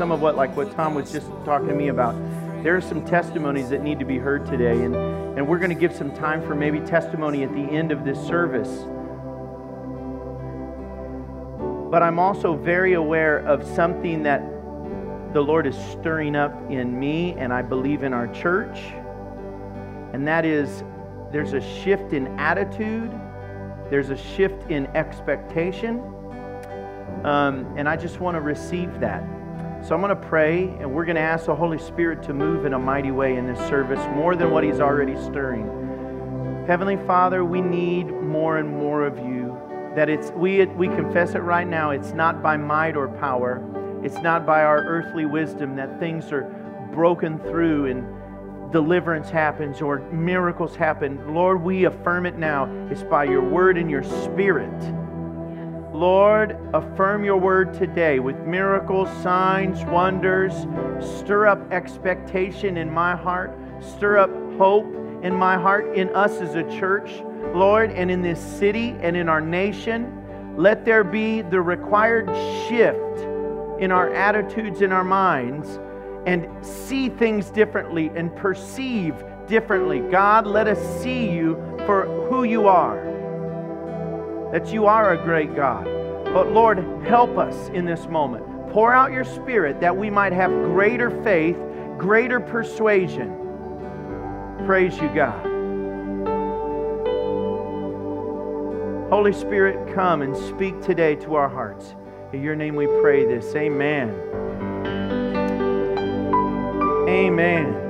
some of what Tom was just talking to me about. There are some testimonies that need to be heard today, and we're going to give some time for maybe testimony at the end of this service. But I'm also very aware of something that the Lord is stirring up in me, and I believe in our church, and that is there's a shift in attitude, there's a shift in expectation, and I just want to receive that. So I'm going to pray, and we're going to ask the Holy Spirit to move in a mighty way in this service, more than what He's already stirring. Heavenly Father, we need more and more of You. That we confess it right now. It's not by might or power. It's not by our earthly wisdom that things are broken through and deliverance happens or miracles happen. Lord, we affirm it now. It's by Your Word and Your Spirit. Lord, affirm Your Word today with miracles, signs, wonders. Stir up expectation in my heart. Stir up hope in my heart, in us as a church, Lord, and in this city and in our nation. Let there be the required shift in our attitudes, in our minds, and see things differently and perceive differently. God, let us see You for who You are. That You are a great God. But Lord, help us in this moment. Pour out Your Spirit that we might have greater faith, greater persuasion. Praise You, God. Holy Spirit, come and speak today to our hearts. In Your name we pray this. Amen. Amen.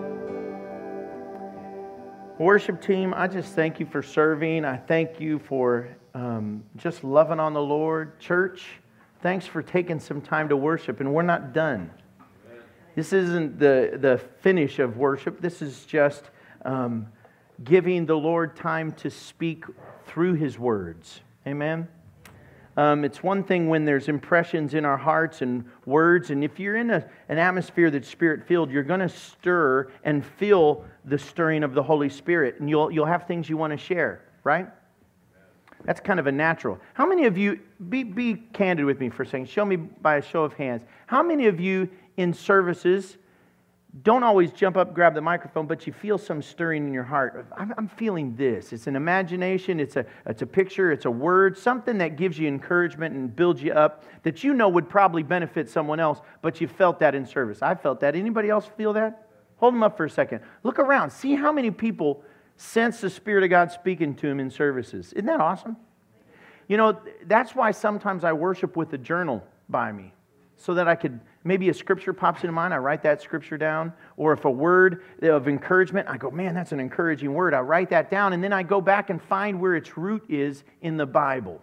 Worship team, I just thank you for serving. I thank you for just loving on the Lord. Church, thanks for taking some time to worship. And we're not done. This isn't the finish of worship. This is just giving the Lord time to speak through His words. Amen? It's one thing when there's impressions in our hearts and words, and if you're in an atmosphere that's Spirit-filled, you're going to stir and feel the stirring of the Holy Spirit, and you'll have things you want to share, right? That's kind of a natural. How many of you, be candid with me for a second, show me by a show of hands, how many of you in services don't always jump up, grab the microphone, but you feel some stirring in your heart? I'm feeling this. It's an imagination, it's a picture, it's a word, something that gives you encouragement and builds you up that you know would probably benefit someone else, but you felt that in service. I felt that. Anybody else feel that? Hold them up for a second. Look around. See how many people sense the Spirit of God speaking to them in services. Isn't that awesome? You know, that's why sometimes I worship with a journal by me, so that I could, maybe a scripture pops into mind, I write that scripture down. Or if a word of encouragement, I go, man, that's an encouraging word. I write that down, and then I go back and find where its root is in the Bible.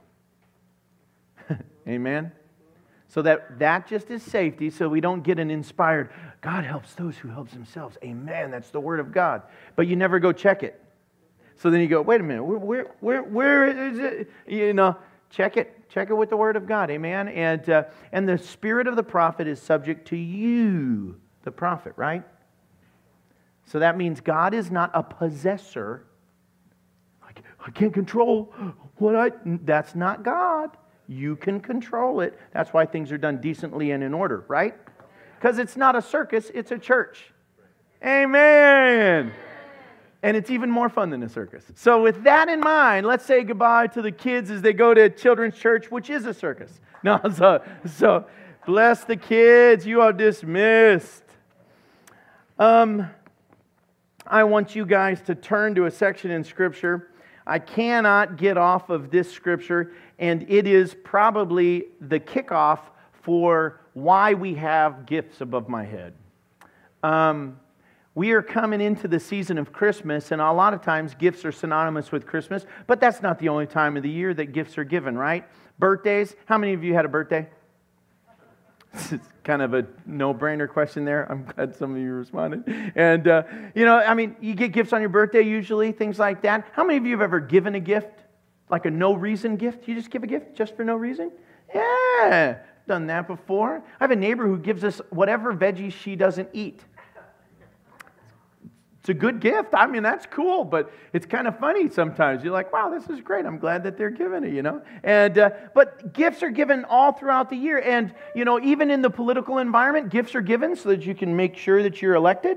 Amen? So that just is safety, so we don't get an inspired, God helps those who help themselves. Amen, that's the Word of God. But you never go check it. So then you go, wait a minute, where is it? You know, check it with the Word of God, amen? And the spirit of the prophet is subject to you, the prophet, right? So that means God is not a possessor. I can't control that's not God. You can control it. That's why things are done decently and in order, right? Because it's not a circus, it's a church. Amen. And it's even more fun than a circus. So with that in mind, let's say goodbye to the kids as they go to children's church, which is a circus. No, so bless the kids. You are dismissed. I want you guys to turn to a section in Scripture. I cannot get off of this Scripture, and it is probably the kickoff for why we have gifts above my head. We are coming into the season of Christmas, and a lot of times gifts are synonymous with Christmas, but that's not the only time of the year that gifts are given, right? Birthdays. How many of you had a birthday? It's kind of a no-brainer question there. I'm glad some of you responded. And, you get gifts on your birthday usually, things like that. How many of you have ever given a gift? Like a no-reason gift? You just give a gift just for no reason? Yeah, done that before. I have a neighbor who gives us whatever veggies she doesn't eat. It's a good gift. I mean, that's cool, but it's kind of funny sometimes. You're like, wow, this is great. I'm glad that they're giving it, And but gifts are given all throughout the year. And, even in the political environment, gifts are given so that you can make sure that you're elected.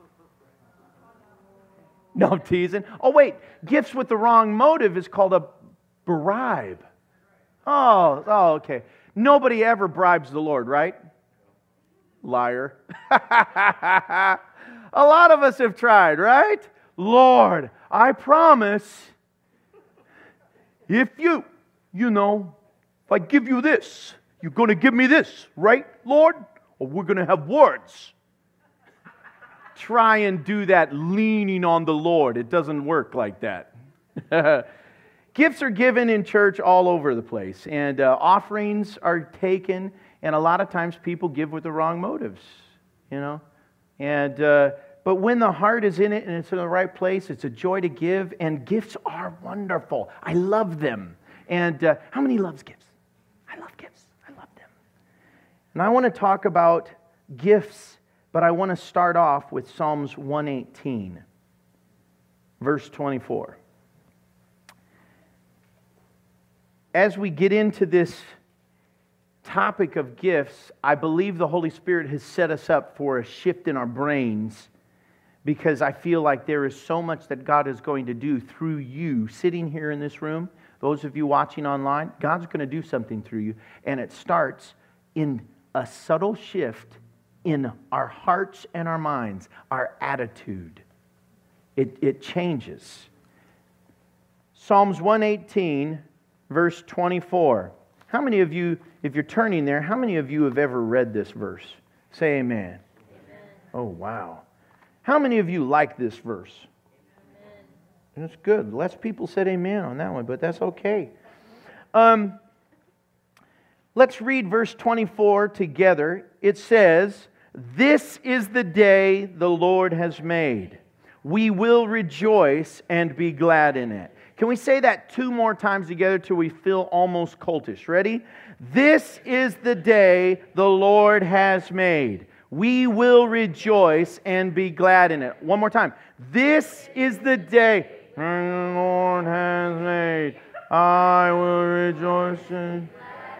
No, I'm teasing. Oh, wait. Gifts with the wrong motive is called a bribe. Oh, okay. Nobody ever bribes the Lord, right? Liar. A lot of us have tried, right? Lord, I promise if if I give you this, you're going to give me this, right, Lord? Or we're going to have words. Try and do that leaning on the Lord. It doesn't work like that. Gifts are given in church all over the place, and offerings are taken, and a lot of times people give with the wrong motives, And but when the heart is in it and it's in the right place, it's a joy to give, and gifts are wonderful. I love them. And how many loves gifts? I love gifts. I love them. And I want to talk about gifts, but I want to start off with Psalms 118, verse 24. As we get into this topic of gifts, I believe the Holy Spirit has set us up for a shift in our brains, because I feel like there is so much that God is going to do through you sitting here in this room. Those of you watching online, God's going to do something through you. And it starts in a subtle shift in our hearts and our minds, our attitude. It changes. Psalms 118, verse 24. How many of you, if you're turning there, how many of you have ever read this verse? Say amen. Amen. Oh, wow. How many of you like this verse? Amen. That's good. Less people said amen on that one, but that's okay. Let's read verse 24 together. It says, "This is the day the Lord has made. We will rejoice and be glad in it." Can we say that 2 more times together till we feel almost cultish? Ready? This is the day the Lord has made. We will rejoice and be glad in it. One more time. This is the day the Lord has made. I will rejoice and...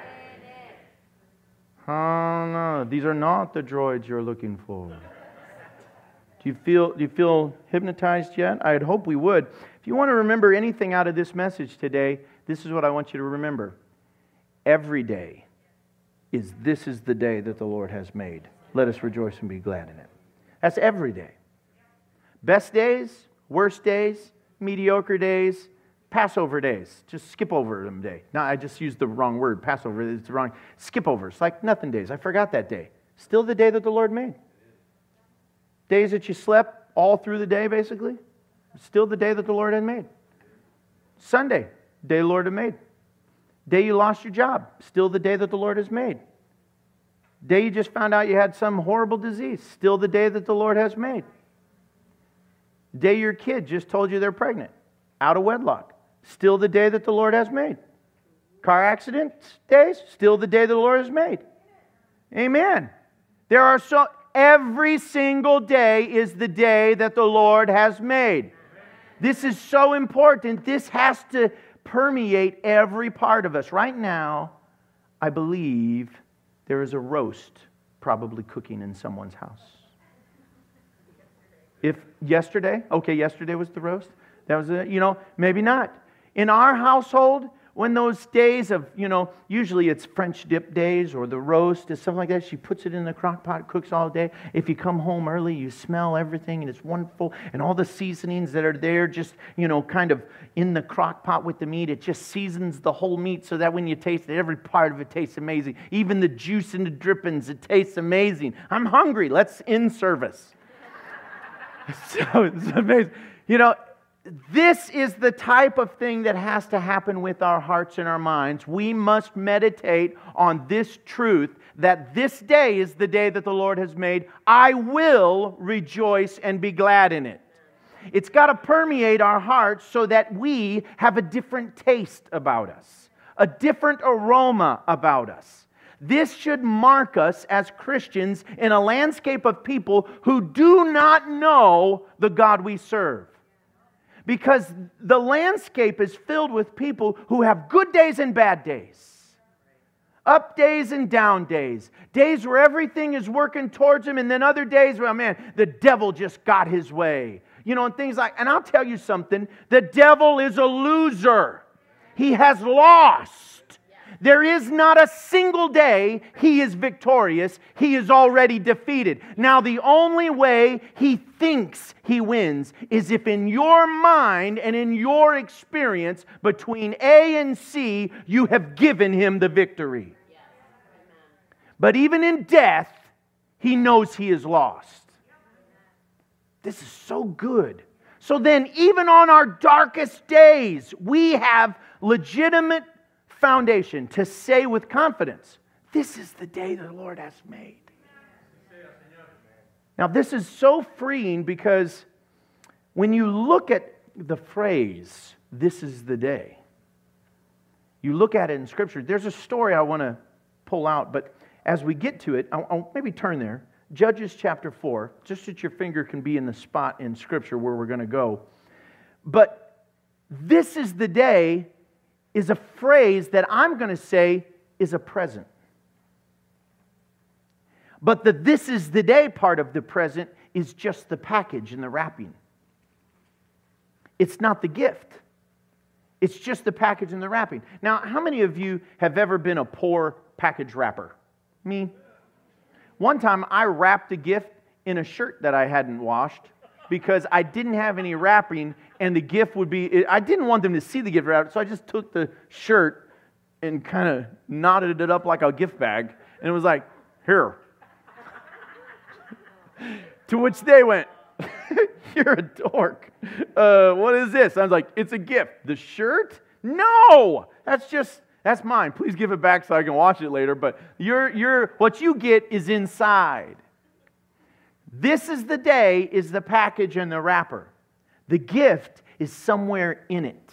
Oh no, these are not the droids you're looking for. Do you feel hypnotized yet? I'd hope we would. If you want to remember anything out of this message today, this is what I want you to remember. Every day this is the day that the Lord has made. Let us rejoice and be glad in it. That's every day. Best days, worst days, mediocre days, Passover days. Just skip over them day. No, I just used the wrong word. Passover is the wrong. Skip over. It's like nothing days. I forgot that day. Still the day that the Lord made. Days that you slept all through the day, basically. Still the day that the Lord had made. Sunday, day the Lord had made. Day you lost your job. Still the day that the Lord has made. Day you just found out you had some horrible disease. Still the day that the Lord has made. Day your kid just told you they're pregnant. Out of wedlock. Still the day that the Lord has made. Car accident days. Still the day the Lord has made. Amen. Every single day is the day that the Lord has made. This is so important. This has to permeate every part of us. Right now, I believe there is a roast probably cooking in someone's house. If yesterday was the roast. That was it. Maybe not. In our household, when those days of, usually it's French dip days or the roast or something like that, she puts it in the crock pot, cooks all day. If you come home early, you smell everything and it's wonderful. And all the seasonings that are there just, kind of in the crock pot with the meat, it just seasons the whole meat so that when you taste it, every part of it tastes amazing. Even the juice and the drippings, it tastes amazing. I'm hungry. Let's end service. So it's amazing. This is the type of thing that has to happen with our hearts and our minds. We must meditate on this truth that this day is the day that the Lord has made. I will rejoice and be glad in it. It's got to permeate our hearts so that we have a different taste about us, a different aroma about us. This should mark us as Christians in a landscape of people who do not know the God we serve. Because the landscape is filled with people who have good days and bad days. Up days and down days. Days where everything is working towards them, and then other days where, man, the devil just got his way. You know, and things like, and I'll tell you something, the devil is a loser. He has lost. There is not a single day he is victorious. He is already defeated. Now, the only way he thinks he wins is if in your mind and in your experience between A and C, you have given him the victory. But even in death, he knows he is lost. This is so good. So then, even on our darkest days, we have legitimate foundation to say with confidence, this is the day the Lord has made. Now, this is so freeing because when you look at the phrase, this is the day, you look at it in Scripture. There's a story I want to pull out, but as we get to it, I'll maybe turn there. Judges chapter 4, just that your finger can be in the spot in Scripture where we're going to go. But this is the day is a phrase that I'm going to say is a present. But the this is the day part of the present is just the package and the wrapping. It's not the gift. It's just the package and the wrapping. Now, how many of you have ever been a poor package wrapper? Me. One time I wrapped a gift in a shirt that I hadn't washed because I didn't have any wrapping, and the gift would be, I didn't want them to see the gift wrap, so I just took the shirt and kind of knotted it up like a gift bag, and it was like, here. To which they went, you're a dork. What is this? I was like, it's a gift. The shirt? No! That's mine. Please give it back so I can wash it later, but what you get is inside. This is the day is the package and the wrapper. The gift is somewhere in it.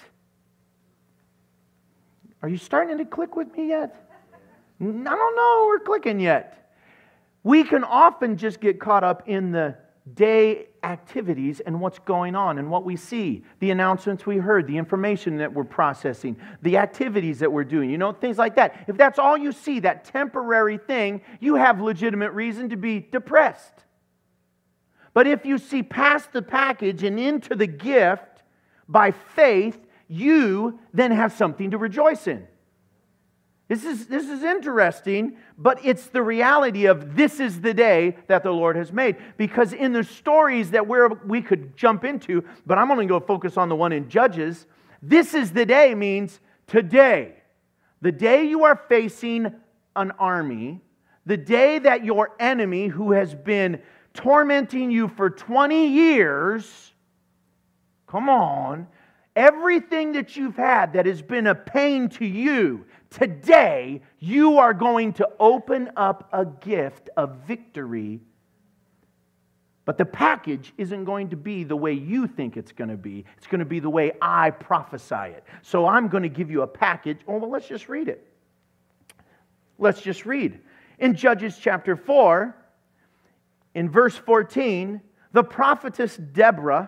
Are you starting to click with me yet? I don't know we're clicking yet. We can often just get caught up in the day activities and what's going on and what we see, the announcements we heard, the information that we're processing, the activities that we're doing, things like that. If that's all you see, that temporary thing, you have legitimate reason to be depressed. But if you see past the package and into the gift by faith, you then have something to rejoice in. This is interesting, but it's the reality of this is the day that the Lord has made. Because in the stories that we could jump into, but I'm only going to focus on the one in Judges, this is the day means today. The day you are facing an army, the day that your enemy who has been tormenting you for 20 years, come on, everything that you've had that has been a pain to you, today you are going to open up a gift of victory. But the package isn't going to be the way you think it's going to be. It's going to be the way I prophesy it. So I'm going to give you a package. Oh, well, let's just read it. Let's just read. In Judges chapter 4, in verse 14, the prophetess Deborah,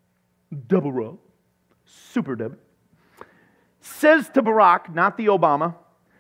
Super Deb, says to Barak, not the Obama.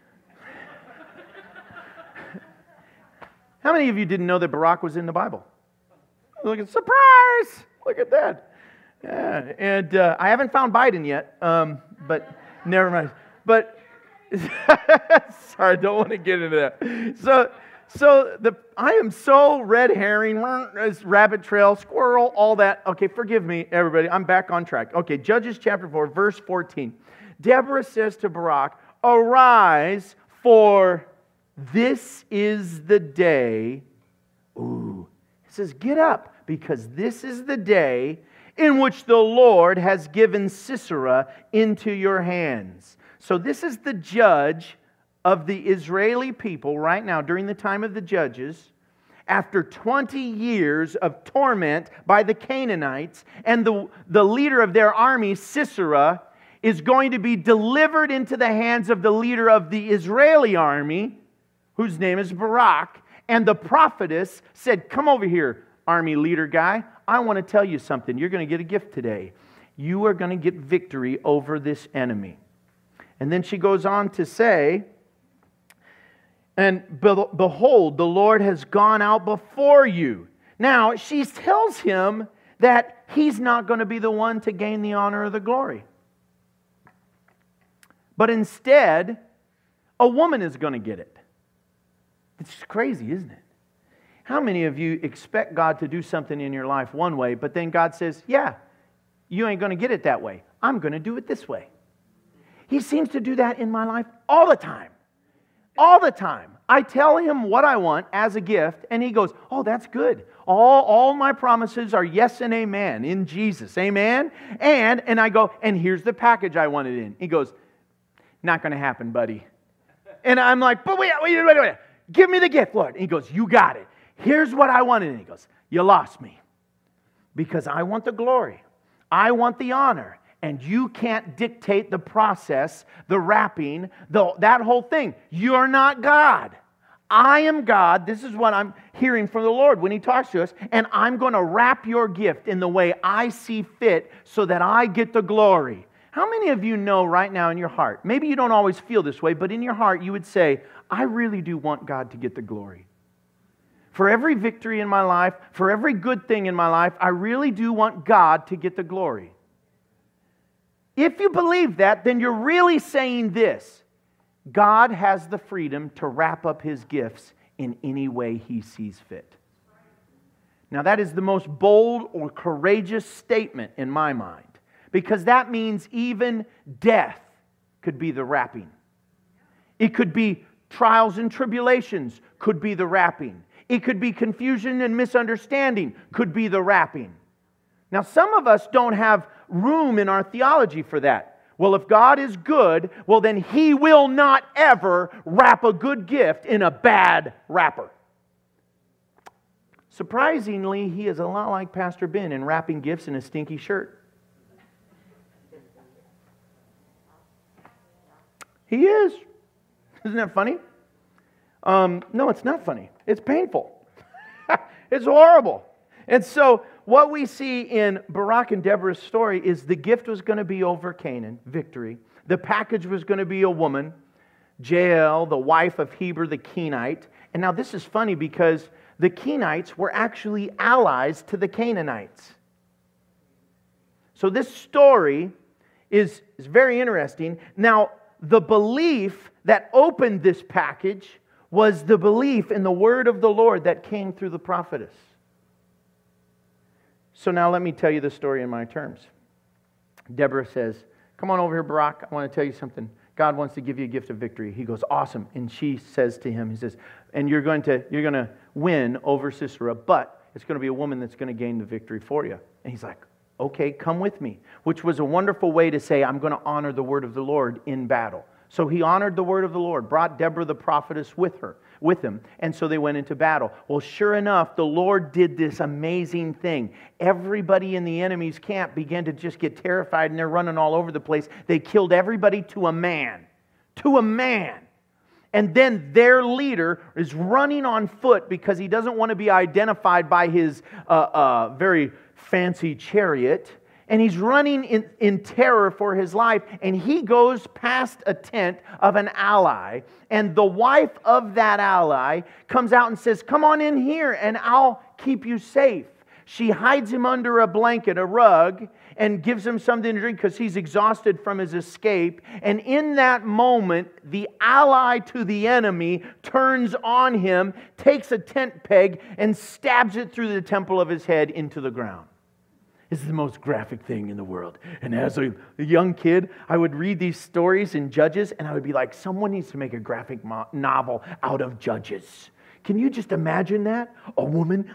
How many of you didn't know that Barak was in the Bible? Look at surprise! Look at that. Yeah, and I haven't found Biden yet, but never mind. But sorry, I don't want to get into that. I am so red herring, rabbit trail, squirrel, all that. Okay, forgive me, everybody. I'm back on track. Okay, Judges chapter 4, verse 14. Deborah says to Barak, arise, for this is the day. Ooh, it says, get up, because this is the day in which the Lord has given Sisera into your hands. So this is the judge of the Israeli people right now during the time of the Judges, after 20 years of torment by the Canaanites, and the leader of their army, Sisera, is going to be delivered into the hands of the leader of the Israeli army, whose name is Barak. And the prophetess said, come over here, army leader guy. I want to tell you something. You're going to get a gift today. You are going to get victory over this enemy. And then she goes on to say, and behold, the Lord has gone out before you. Now, she tells him that he's not going to be the one to gain the honor or the glory. But instead, a woman is going to get it. It's crazy, isn't it? How many of you expect God to do something in your life one way, but then God says, yeah, you ain't going to get it that way. I'm going to do it this way. He seems to do that in my life all the time. All the time. I tell him what I want as a gift, and he goes, oh, that's good. All my promises are yes and amen in Jesus. Amen? And I go, and here's the package I wanted in. He goes, not going to happen, buddy. And I'm like, but wait. Give me the gift, Lord. And he goes, you got it. Here's what I wanted. And he goes, you lost me. Because I want the glory. I want the honor. And you can't dictate the process, the wrapping, that whole thing. You're not God. I am God. This is what I'm hearing from the Lord when He talks to us. And I'm going to wrap your gift in the way I see fit so that I get the glory. How many of you know right now in your heart, maybe you don't always feel this way, but in your heart you would say, I really do want God to get the glory. For every victory in my life, for every good thing in my life, I really do want God to get the glory. If you believe that, then you're really saying this: God has the freedom to wrap up His gifts in any way He sees fit. Now that is the most bold or courageous statement in my mind, because that means even death could be the wrapping. It could be trials and tribulations could be the wrapping. It could be confusion and misunderstanding could be the wrapping. Now some of us don't have room in our theology for that. Well, if God is good, well then He will not ever wrap a good gift in a bad wrapper. Surprisingly, he is a lot like Pastor Ben in wrapping gifts in a stinky shirt. He is. Isn't that funny? No, it's not funny. It's painful. It's horrible. And so what we see in Barak and Deborah's story is the gift was going to be over Canaan, victory. The package was going to be a woman, Jael, the wife of Heber the Kenite. And now this is funny because the Kenites were actually allies to the Canaanites. So this story is very interesting. Now, the belief that opened this package was the belief in the word of the Lord that came through the prophetess. So now let me tell you the story in my terms. Deborah says, come on over here, Barak. I want to tell you something. God wants to give you a gift of victory. He goes, awesome. And she says to him, he says, and you're going to win over Sisera, but it's going to be a woman that's going to gain the victory for you. And he's like, okay, come with me. Which was a wonderful way to say, I'm going to honor the word of the Lord in battle. So he honored the word of the Lord, brought Deborah the prophetess with him, and so they went into battle. Well, sure enough, the Lord did this amazing thing. Everybody in the enemy's camp began to just get terrified, and they're running all over the place. They killed everybody to a man. To a man. And then their leader is running on foot because he doesn't want to be identified by his very fancy chariot. And he's running in terror for his life. And he goes past a tent of an ally. And the wife of that ally comes out and says, come on in here and I'll keep you safe. She hides him under a blanket, a rug, and gives him something to drink because he's exhausted from his escape. And in that moment, the ally to the enemy turns on him, takes a tent peg, and stabs it through the temple of his head into the ground. This is the most graphic thing in the world. And as a young kid, I would read these stories in Judges, and I would be like, someone needs to make a graphic novel out of Judges. Can you just imagine that? A woman,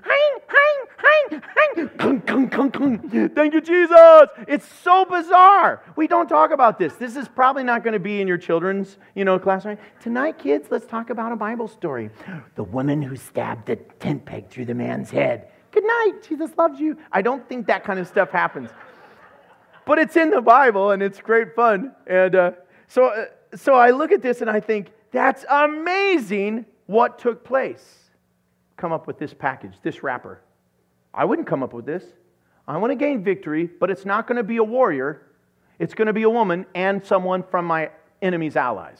thank you, Jesus. It's so bizarre. We don't talk about this. This is probably not going to be in your children's, class. Right? Tonight, kids, let's talk about a Bible story. The woman who stabbed the tent peg through the man's head. Good night. Jesus loves you. I don't think that kind of stuff happens. But it's in the Bible, and it's great fun. And so I look at this, and I think, that's amazing what took place? Come up with this package, this wrapper. I wouldn't come up with this. I want to gain victory, but it's not going to be a warrior. It's going to be a woman and someone from my enemy's allies.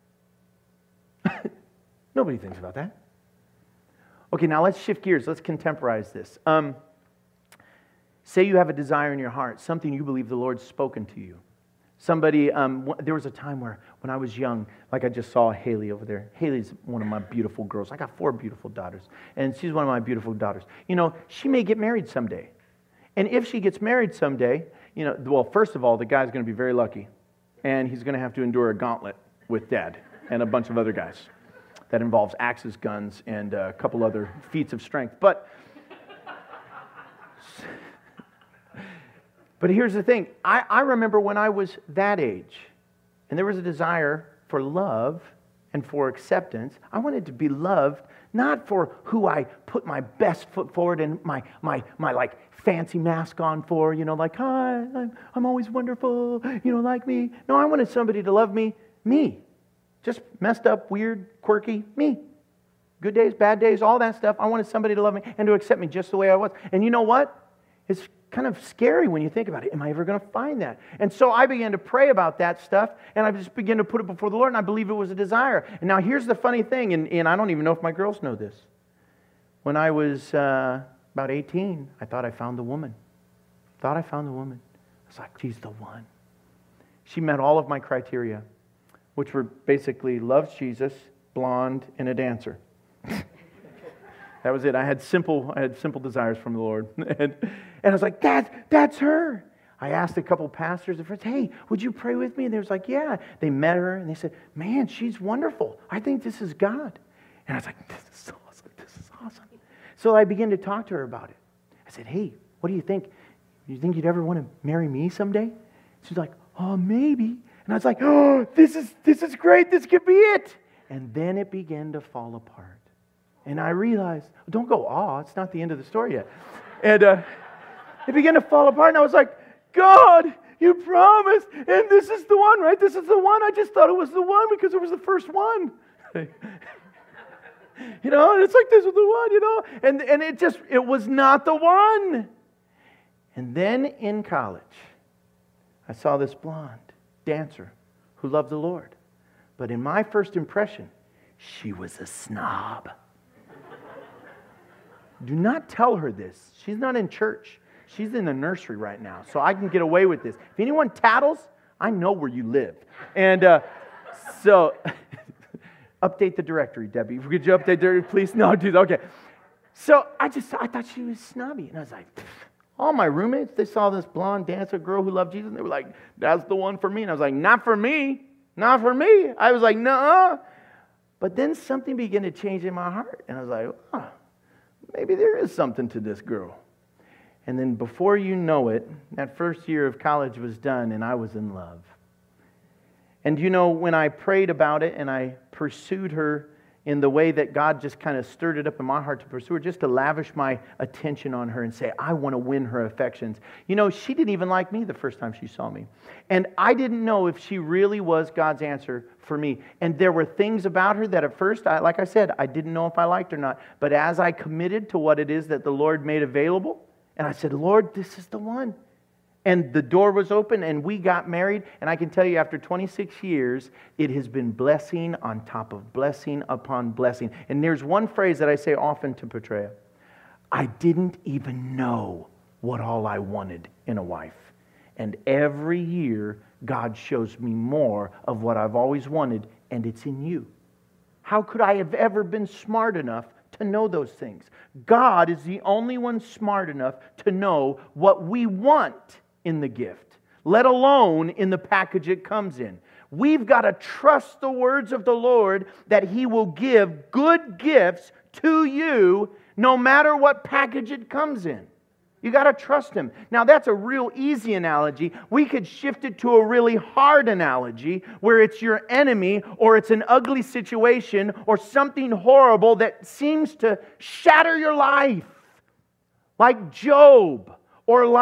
Nobody thinks about that. Okay, now let's shift gears. Let's contemporize this. Say you have a desire in your heart, something you believe the Lord's spoken to you. Somebody, there was a time where when I was young, like I just saw Haley over there. Haley's one of my beautiful girls. I got 4 beautiful daughters, and she's one of my beautiful daughters. You know, she may get married someday. And if she gets married someday, you know, well, first of all, the guy's going to be very lucky, and he's going to have to endure a gauntlet with Dad and a bunch of other guys. That involves axes, guns, and a couple other feats of strength. But here's the thing. I remember when I was that age, and there was a desire for love and for acceptance. I wanted to be loved, not for who I put my best foot forward and my like fancy mask on for, you know, like, hi, I'm always wonderful, you know, like me. No, I wanted somebody to love me. Just messed up, weird, quirky, me. Good days, bad days, all that stuff. I wanted somebody to love me and to accept me just the way I was. And you know what? It's kind of scary when you think about it. Am I ever going to find that? And so I began to pray about that stuff, and I just began to put it before the Lord, and I believe it was a desire. And now here's the funny thing, and I don't even know if my girls know this. When I was about 18, I thought I found the woman. I was like, she's the one. She met all of my criteria, which were basically loves Jesus, blonde, and a dancer. That was it. I had simple desires from the Lord. And I was like, that's her. I asked a couple pastors and friends, hey, would you pray with me? And they was like, yeah. They met her and they said, man, she's wonderful. I think this is God. And I was like, this is awesome. So I began to talk to her about it. I said, hey, what do you think? Do you think you'd ever want to marry me someday? She's like, oh, maybe. And I was like, oh, this is great. This could be it. And then it began to fall apart. And I realized, don't go, it's not the end of the story yet. And it began to fall apart. And I was like, God, you promised. And this is the one, right? This is the one. I just thought it was the one because it was the first one. You know, and it's like, this is the one, you know. And it was not the one. And then in college, I saw this blonde dancer who loved the Lord. But in my first impression, she was a snob. Do not tell her this. She's not in church. She's in the nursery right now, so I can get away with this. If anyone tattles, I know where you live. And so, update the directory, Debbie. Could you update the directory, please? No, dude, okay. So I thought she was snobby. And I was like, all my roommates, they saw this blonde dancer girl who loved Jesus, and they were like, that's the one for me. And I was like, not for me. Not for me. I was like, nuh-uh. But then something began to change in my heart. And I was like, maybe there is something to this girl. And then before you know it, that first year of college was done, and I was in love. And you know, when I prayed about it and I pursued her in the way that God just kind of stirred it up in my heart to pursue her, just to lavish my attention on her and say, I want to win her affections. You know, she didn't even like me the first time she saw me. And I didn't know if she really was God's answer for me. And there were things about her that at first, like I said, I didn't know if I liked or not. But as I committed to what it is that the Lord made available, and I said, Lord, this is the one. And the door was open and we got married. And I can tell you, after 26 years, it has been blessing on top of blessing upon blessing. And there's one phrase that I say often to Petrea. I didn't even know what all I wanted in a wife. And every year, God shows me more of what I've always wanted, and it's in you. How could I have ever been smart enough to know those things? God is the only one smart enough to know what we want in the gift, let alone in the package it comes in. We've got to trust the words of the Lord that He will give good gifts to you no matter what package it comes in. You got to trust Him. Now that's a real easy analogy. We could shift it to a really hard analogy where it's your enemy or it's an ugly situation or something horrible that seems to shatter your life. Like Job or like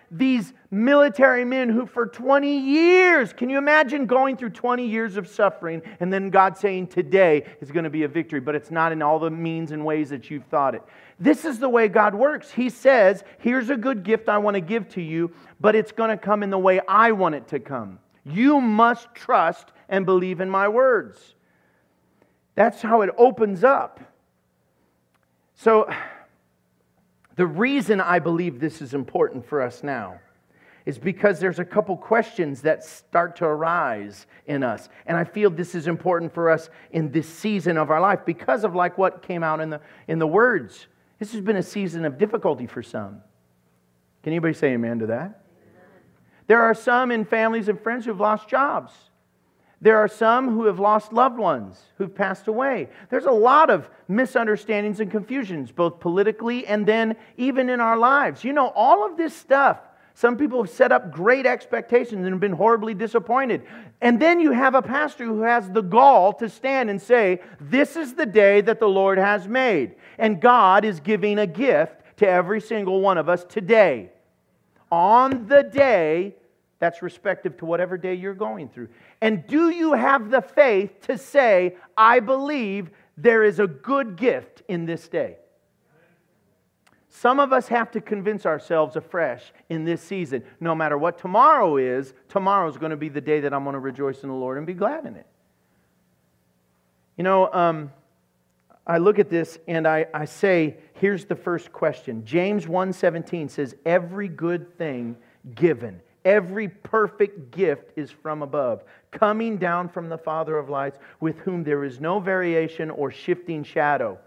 these military men who for 20 years, can you imagine going through 20 years of suffering and then God saying today is going to be a victory, but it's not in all the means and ways that you've thought it. This is the way God works. He says, here's a good gift I want to give to you, but it's going to come in the way I want it to come. You must trust and believe in my words. That's how it opens up. So, the reason I believe this is important for us now is because there's a couple questions that start to arise in us. And I feel this is important for us in this season of our life because of like what came out in the words. This has been a season of difficulty for some. Can anybody say amen to that? There are some in families and friends who have lost jobs. There are some who have lost loved ones, who've passed away. There's a lot of misunderstandings and confusions, both politically and then even in our lives. You know, all of this stuff, some people have set up great expectations and have been horribly disappointed. And then you have a pastor who has the gall to stand and say, this is the day that the Lord has made. And God is giving a gift to every single one of us today. On the day that's respective to whatever day you're going through. And do you have the faith to say, I believe there is a good gift in this day? Some of us have to convince ourselves afresh in this season. No matter what tomorrow is going to be the day that I'm going to rejoice in the Lord and be glad in it. You know, I look at this and I say, here's the first question. James 1:17 says, every good thing given, every perfect gift is from above, coming down from the Father of lights, with whom there is no variation or shifting shadow.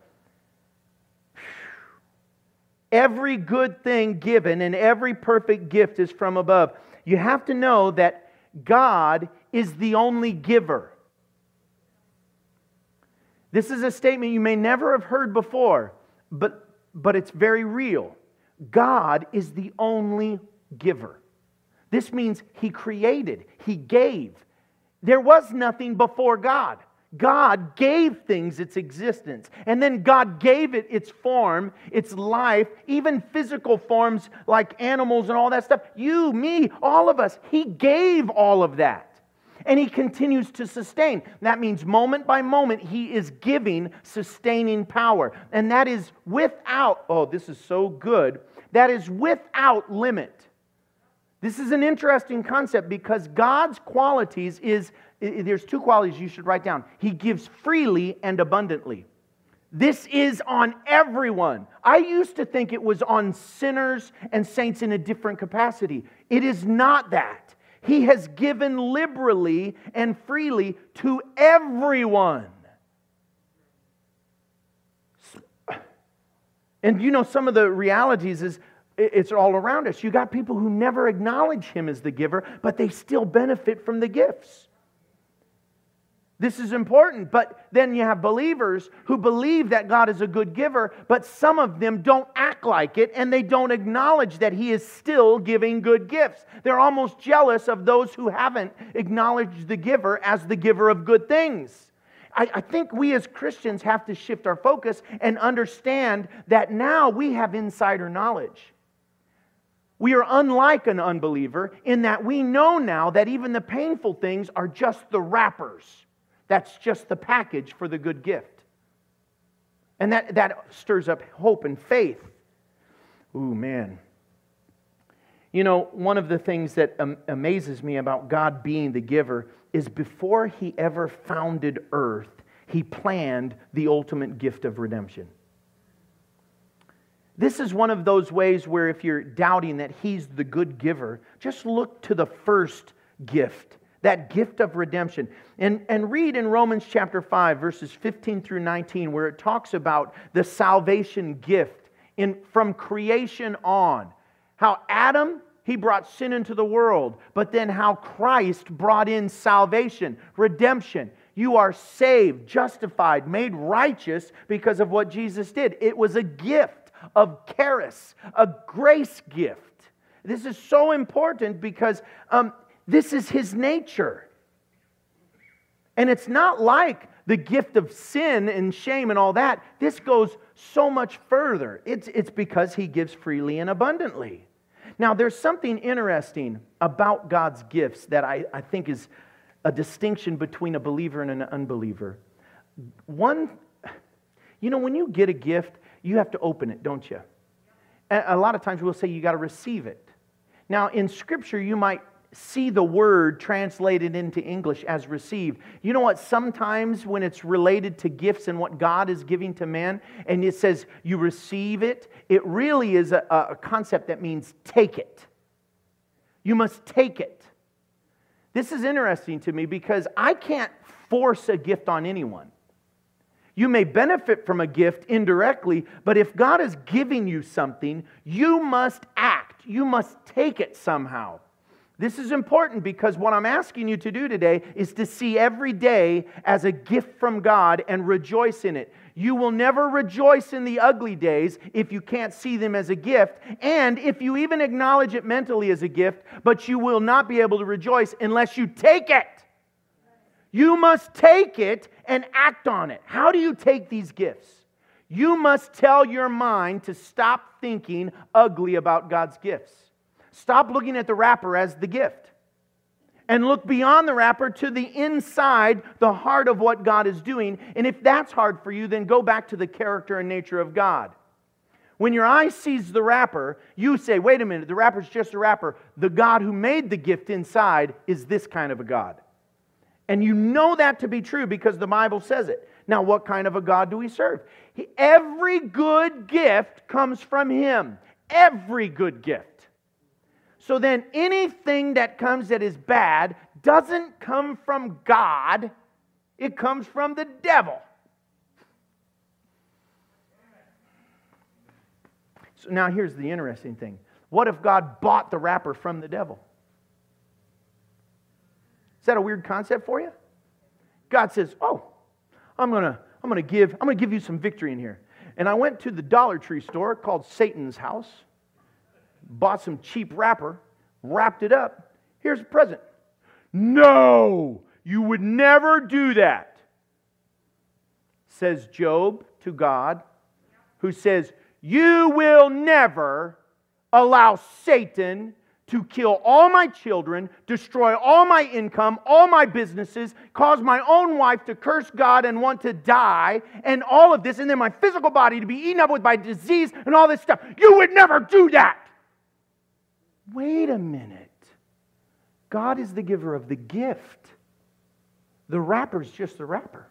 Every good thing given and every perfect gift is from above. You have to know that God is the only giver. This is a statement you may never have heard before, but it's very real. God is the only giver. This means He created, He gave. There was nothing before God. God gave things its existence. And then God gave it its form, its life, even physical forms like animals and all that stuff. You, me, all of us. He gave all of that. And He continues to sustain. That means moment by moment He is giving sustaining power. And that is without, oh, this is so good, that is without limit. This is an interesting concept because God's qualities there's two qualities you should write down. He gives freely and abundantly. This is on everyone. I used to think it was on sinners and saints in a different capacity. It is not that. He has given liberally and freely to everyone. And you know, some of the realities is it's all around us. You got people who never acknowledge Him as the giver, but they still benefit from the gifts. This is important, but then you have believers who believe that God is a good giver, but some of them don't act like it, and they don't acknowledge that He is still giving good gifts. They're almost jealous of those who haven't acknowledged the giver as the giver of good things. I think we as Christians have to shift our focus and understand that now we have insider knowledge. We are unlike an unbeliever in that we know now that even the painful things are just the wrappers. That's just the package for the good gift. And that stirs up hope and faith. Ooh, man. You know, one of the things that amazes me about God being the giver is before He ever founded earth, He planned the ultimate gift of redemption. This is one of those ways where if you're doubting that He's the good giver, just look to the first gift, that gift of redemption. And read in Romans chapter 5, verses 15 through 19, where it talks about the salvation gift from creation on. How Adam, he brought sin into the world, but then how Christ brought in salvation, redemption. You are saved, justified, made righteous because of what Jesus did. It was a gift of charis, a grace gift. This is so important because this is His nature. And it's not like the gift of sin and shame and all that. This goes so much further. It's because He gives freely and abundantly. Now, there's something interesting about God's gifts that I think is a distinction between a believer and an unbeliever. One, when you get a gift, you have to open it, don't you? A lot of times we'll say you got to receive it. Now, in Scripture, you might see the word translated into English as receive. You know what? Sometimes when it's related to gifts and what God is giving to man, and it says you receive it, it really is a concept that means take it. You must take it. This is interesting to me because I can't force a gift on anyone. You may benefit from a gift indirectly, but if God is giving you something, you must act. You must take it somehow. This is important because what I'm asking you to do today is to see every day as a gift from God and rejoice in it. You will never rejoice in the ugly days if you can't see them as a gift, and if you even acknowledge it mentally as a gift, but you will not be able to rejoice unless you take it. You must take it and act on it. How do you take these gifts? You must tell your mind to stop thinking ugly about God's gifts. Stop looking at the wrapper as the gift. And look beyond the wrapper to the inside, the heart of what God is doing. And if that's hard for you, then go back to the character and nature of God. When your eye sees the wrapper, you say, wait a minute, the wrapper's just a wrapper. The God who made the gift inside is this kind of a God. And you know that to be true because the Bible says it. Now, what kind of a God do we serve? Every good gift comes from Him. Every good gift. So then anything that comes that is bad doesn't come from God. It comes from the devil. So now here's the interesting thing. What if God bought the wrapper from the devil? Is that a weird concept for you? God says, "Oh, I'm gonna give you some victory in here." And I went to the Dollar Tree store called Satan's House, bought some cheap wrapper, wrapped it up. Here's a present. No, you would never do that, says Job to God, who says, you will never allow Satan to kill all my children, destroy all my income, all my businesses, cause my own wife to curse God and want to die, and all of this, and then my physical body to be eaten up with by disease and all this stuff. You would never do that. Wait a minute. God is the giver of the gift. The wrapper's just the wrapper.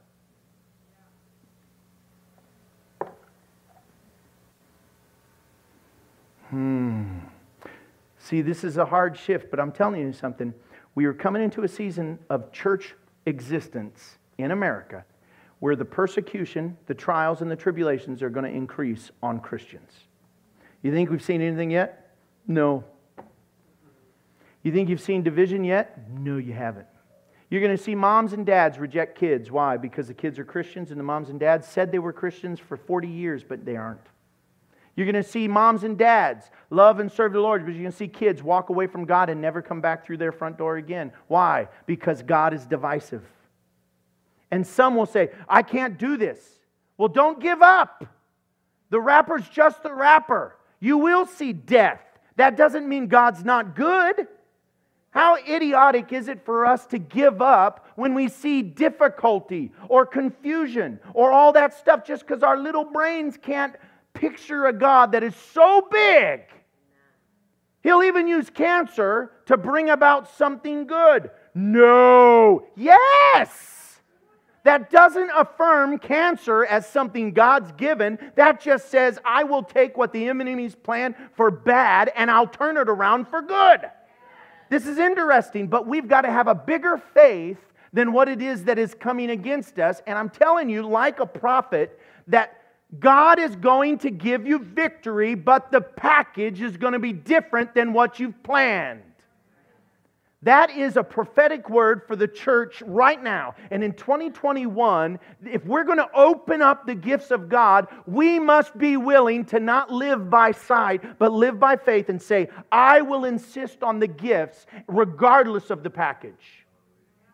See, this is a hard shift, but I'm telling you something. We are coming into a season of church existence in America where the persecution, the trials, and the tribulations are going to increase on Christians. You think we've seen anything yet? No. You think you've seen division yet? No, you haven't. You're going to see moms and dads reject kids. Why? Because the kids are Christians and the moms and dads said they were Christians for 40 years, but they aren't. You're going to see moms and dads love and serve the Lord, but you're going to see kids walk away from God and never come back through their front door again. Why? Because God is divisive. And some will say, I can't do this. Well, don't give up. The wrapper's just the wrapper. You will see death. That doesn't mean God's not good. How idiotic is it for us to give up when we see difficulty or confusion or all that stuff just because our little brains can't picture a God that is so big? He'll even use cancer to bring about something good. No. Yes. That doesn't affirm cancer as something God's given. That just says, I will take what the enemy's planned for bad and I'll turn it around for good. This is interesting, but we've got to have a bigger faith than what it is that is coming against us. And I'm telling you, like a prophet, that God is going to give you victory, but the package is going to be different than what you've planned. That is a prophetic word for the church right now. And in 2021, if we're going to open up the gifts of God, we must be willing to not live by sight, but live by faith and say, I will insist on the gifts regardless of the package.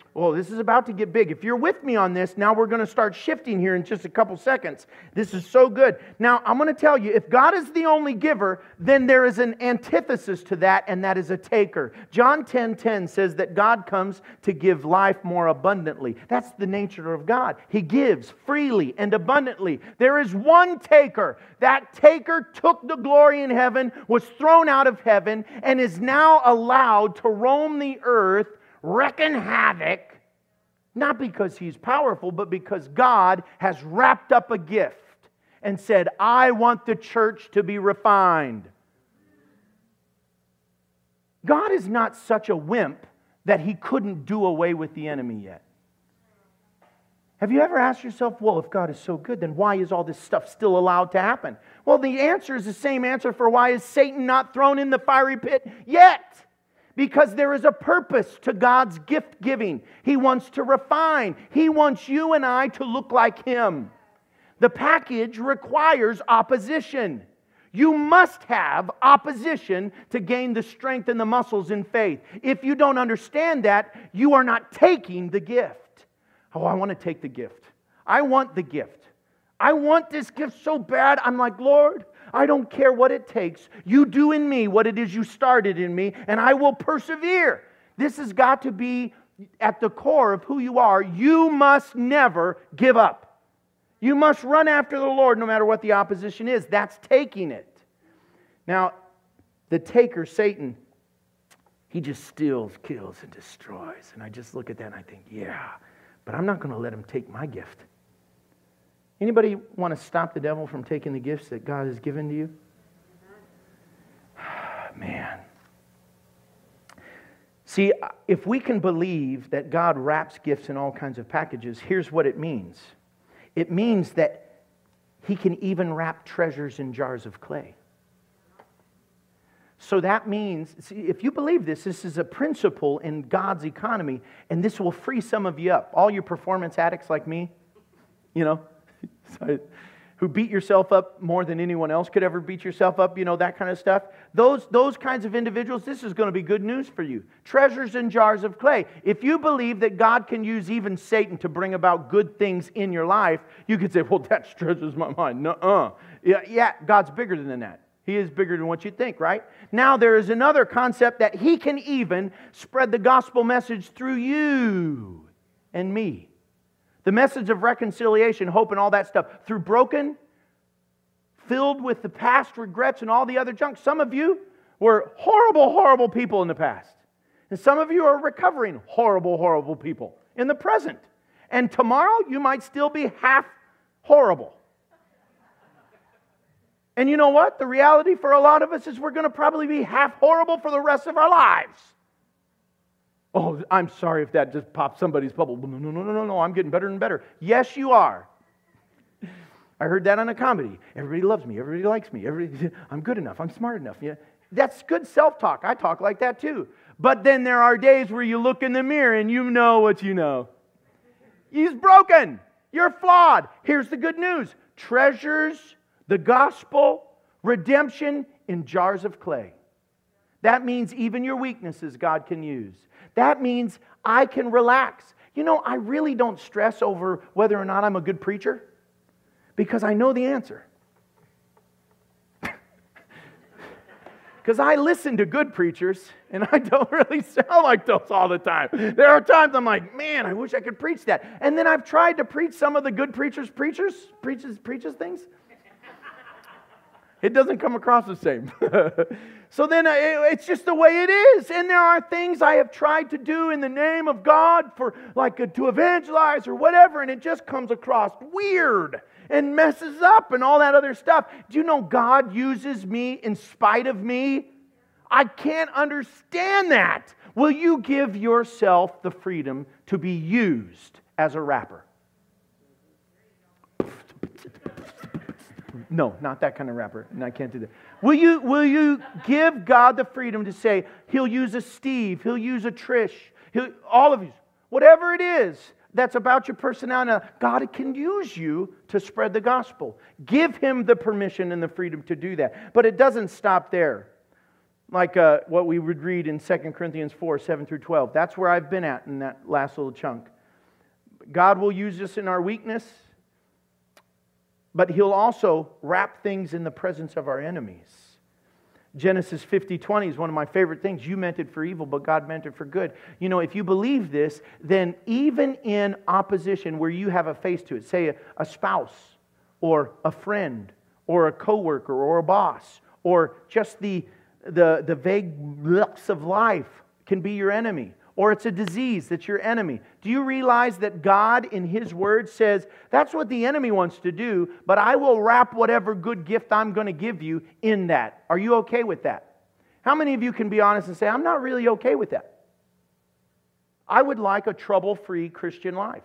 Well, this is about to get big. If you're with me on this, now we're going to start shifting here in just a couple seconds. This is so good. Now, I'm going to tell you, if God is the only giver, then there is an antithesis to that, and that is a taker. John 10:10 says that God comes to give life more abundantly. That's the nature of God. He gives freely and abundantly. There is one taker. That taker took the glory in heaven, was thrown out of heaven, and is now allowed to roam the earth, wrecking havoc, not because he's powerful, but because God has wrapped up a gift and said, I want the church to be refined. God is not such a wimp that He couldn't do away with the enemy yet. Have you ever asked yourself, well, if God is so good, then why is all this stuff still allowed to happen? Well, the answer is the same answer for why is Satan not thrown in the fiery pit yet? Because there is a purpose to God's gift giving. He wants to refine. He wants you and I to look like Him. The package requires opposition. You must have opposition to gain the strength and the muscles in faith. If you don't understand that, you are not taking the gift. Oh, I want to take the gift. I want the gift. I want this gift so bad. I'm like, Lord, I don't care what it takes. You do in me what it is you started in me, and I will persevere. This has got to be at the core of who you are. You must never give up. You must run after the Lord no matter what the opposition is. That's taking it. Now, the taker, Satan, he just steals, kills, and destroys. And I just look at that and I think, yeah, but I'm not going to let him take my gift. Anybody want to stop the devil from taking the gifts that God has given to you? Man. See, if we can believe that God wraps gifts in all kinds of packages, here's what it means. It means that He can even wrap treasures in jars of clay. So that means, see, if you believe this is a principle in God's economy, and this will free some of you up. All you performance addicts like me, who beat yourself up more than anyone else could ever beat yourself up, that kind of stuff. Those kinds of individuals, this is going to be good news for you. Treasures in jars of clay. If you believe that God can use even Satan to bring about good things in your life, you could say, well, that stretches my mind. Nuh-uh. Yeah, God's bigger than that. He is bigger than what you think, right? Now there is another concept that He can even spread the gospel message through you and me. The message of reconciliation, hope, and all that stuff. Through broken, filled with the past regrets and all the other junk. Some of you were horrible, horrible people in the past. And some of you are recovering horrible, horrible people in the present. And tomorrow you might still be half horrible. And you know what? The reality for a lot of us is we're going to probably be half horrible for the rest of our lives. Oh, I'm sorry if that just popped somebody's bubble. No, I'm getting better and better. Yes, you are. I heard that on a comedy. Everybody loves me. Everybody likes me. I'm good enough. I'm smart enough. Yeah, that's good self-talk. I talk like that too. But then there are days where you look in the mirror and you know what you know. He's broken. You're flawed. Here's the good news. Treasures, the gospel, redemption in jars of clay. That means even your weaknesses God can use. That means I can relax. I really don't stress over whether or not I'm a good preacher because I know the answer. Because I listen to good preachers and I don't really sound like those all the time. There are times I'm like, man, I wish I could preach that. And then I've tried to preach some of the good preachers preaches things. It doesn't come across the same. So then it's just the way it is. And there are things I have tried to do in the name of God for to evangelize or whatever, and it just comes across weird and messes up and all that other stuff. Do you know God uses me in spite of me? I can't understand that. Will you give yourself the freedom to be used as a rapper? No, not that kind of rapper. No, I can't do that. Will you give God the freedom to say, He'll use a Steve, He'll use a Trish, all of you, whatever it is that's about your personality, God can use you to spread the gospel. Give Him the permission and the freedom to do that. But it doesn't stop there. Like what we would read in 2 Corinthians 4, 7 through 12. That's where I've been at in that last little chunk. God will use us in our weakness, but He'll also wrap things in the presence of our enemies. Genesis 50:20 is one of my favorite things. You meant it for evil, but God meant it for good. You know, if you believe this, then even in opposition where you have a face to it, say a spouse or a friend or a coworker or a boss or just the vague looks of life can be your enemy. Or it's a disease that's your enemy. Do you realize that God in His Word says, that's what the enemy wants to do, but I will wrap whatever good gift I'm going to give you in that. Are you okay with that? How many of you can be honest and say, I'm not really okay with that? I would like a trouble-free Christian life.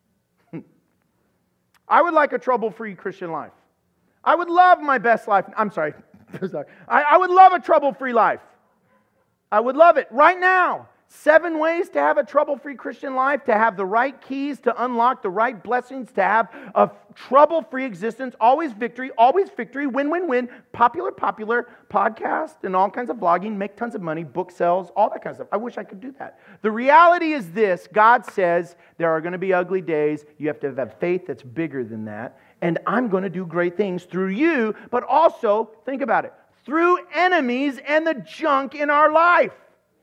I would like a trouble-free Christian life. I would love my best life. I'm sorry. I would love a trouble-free life. I would love it right now. 7 ways to have a trouble-free Christian life, to have the right keys, to unlock the right blessings, to have a trouble-free existence, always victory, win, win, win, popular podcast and all kinds of vlogging, make tons of money, book sales, all that kind of stuff. I wish I could do that. The reality is this: God says there are going to be ugly days. You have to have faith that's bigger than that. And I'm going to do great things through you, but also, think about it, through enemies and the junk in our life.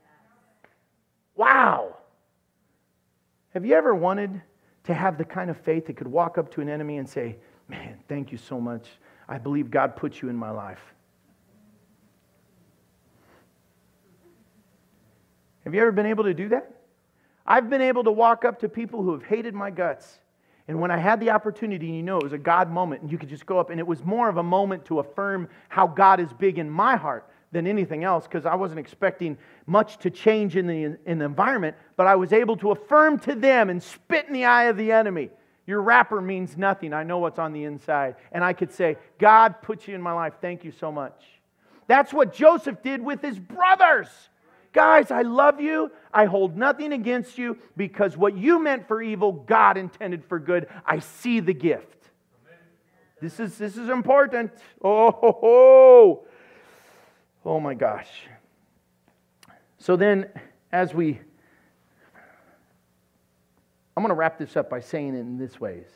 Wow. Have you ever wanted to have the kind of faith that could walk up to an enemy and say, man, thank you so much. I believe God put you in my life. Have you ever been able to do that? I've been able to walk up to people who have hated my guts. And when I had the opportunity, you know, it was a God moment, and you could just go up, and it was more of a moment to affirm how God is big in my heart than anything else, because I wasn't expecting much to change in the environment, but I was able to affirm to them and spit in the eye of the enemy. Your wrapper means nothing. I know what's on the inside. And I could say, God put you in my life. Thank you so much. That's what Joseph did with his brothers. Guys, I love you. I hold nothing against you, because what you meant for evil, God intended for good. I see the gift. This is important. Oh my gosh. So then, I'm going to wrap this up by saying it in this ways.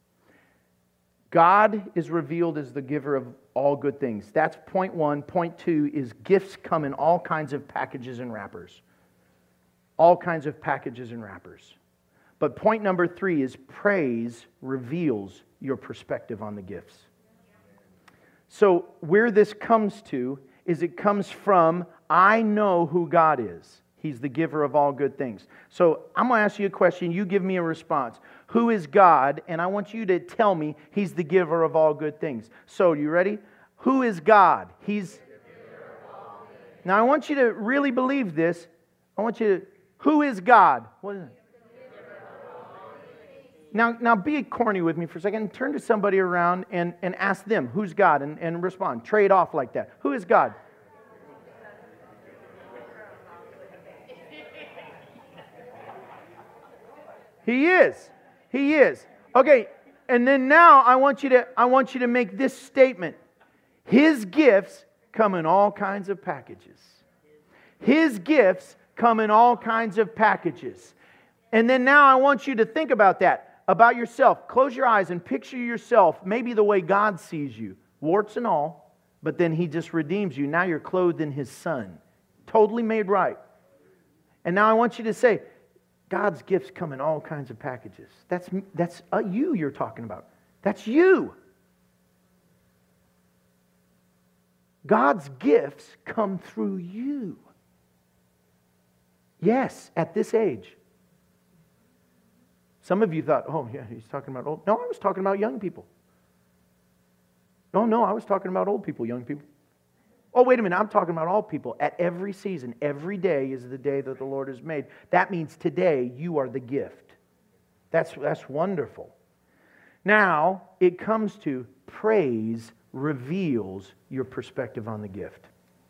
God is revealed as the giver of all good things. That's point 1. Point 2 is gifts come in all kinds of packages and wrappers. All kinds of packages and wrappers. But point number 3 is praise reveals your perspective on the gifts. So where this comes to is it comes from, I know who God is. He's the giver of all good things. So I'm going to ask you a question. You give me a response. Who is God? And I want you to tell me He's the giver of all good things. So, you ready? Who is God? He's... Now I want you to really believe this. Who is God? What is it? Now be corny with me for a second. Turn to somebody around and ask them, who's God? And respond. Trade off like that. Who is God? He is. He is. Okay, and then now I want you to make this statement. His gifts come in all kinds of packages. His gifts come in all kinds of packages. And then now I want you to think about that, about yourself. Close your eyes and picture yourself maybe the way God sees you, warts and all, but then He just redeems you. Now you're clothed in His Son, totally made right. And now I want you to say, God's gifts come in all kinds of packages. That's you you're talking about. That's you. God's gifts come through you. Yes, at this age. Some of you thought, oh yeah, he's talking about old. No, I was talking about young people. No, I was talking about old people, young people. Oh, wait a minute, I'm talking about all people. At every season, every day is the day that the Lord has made. That means today you are the gift. That's wonderful. Now, it comes to praise reveals your perspective on the gift.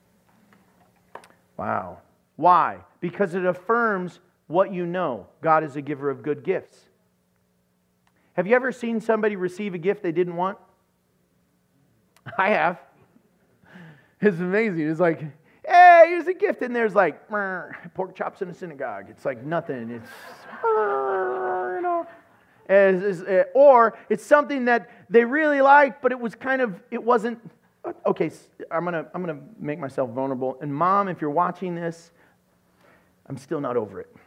Wow. Why? Because it affirms what you know. God is a giver of good gifts. Have you ever seen somebody receive a gift they didn't want? I have. It's amazing. It's like, hey, here's a gift. And there's like, pork chops in a synagogue. It's like nothing. It's, you know. Or it's something that they really liked, but it was kind of, it wasn't, okay, I'm gonna make myself vulnerable. And Mom, if you're watching this, I'm still not over it.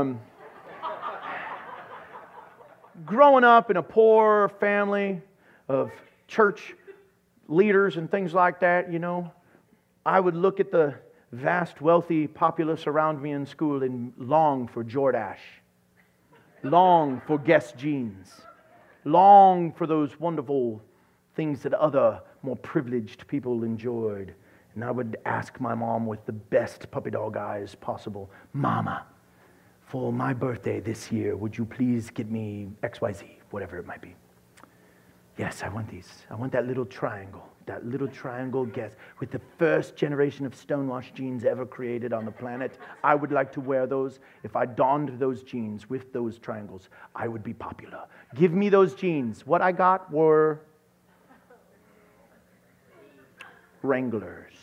Growing up in a poor family of church leaders and things like that, you know, I would look at the vast, wealthy populace around me in school and long for Jordache. Long for Guess jeans. Long for those wonderful things that other more privileged people enjoyed. And I would ask my mom with the best puppy dog eyes possible, Mama, for my birthday this year, would you please get me XYZ, whatever it might be? Yes, I want these. I want that little triangle Guess with the first generation of stonewashed jeans ever created on the planet. I would like to wear those. If I donned those jeans with those triangles, I would be popular. Give me those jeans. What I got were Wranglers.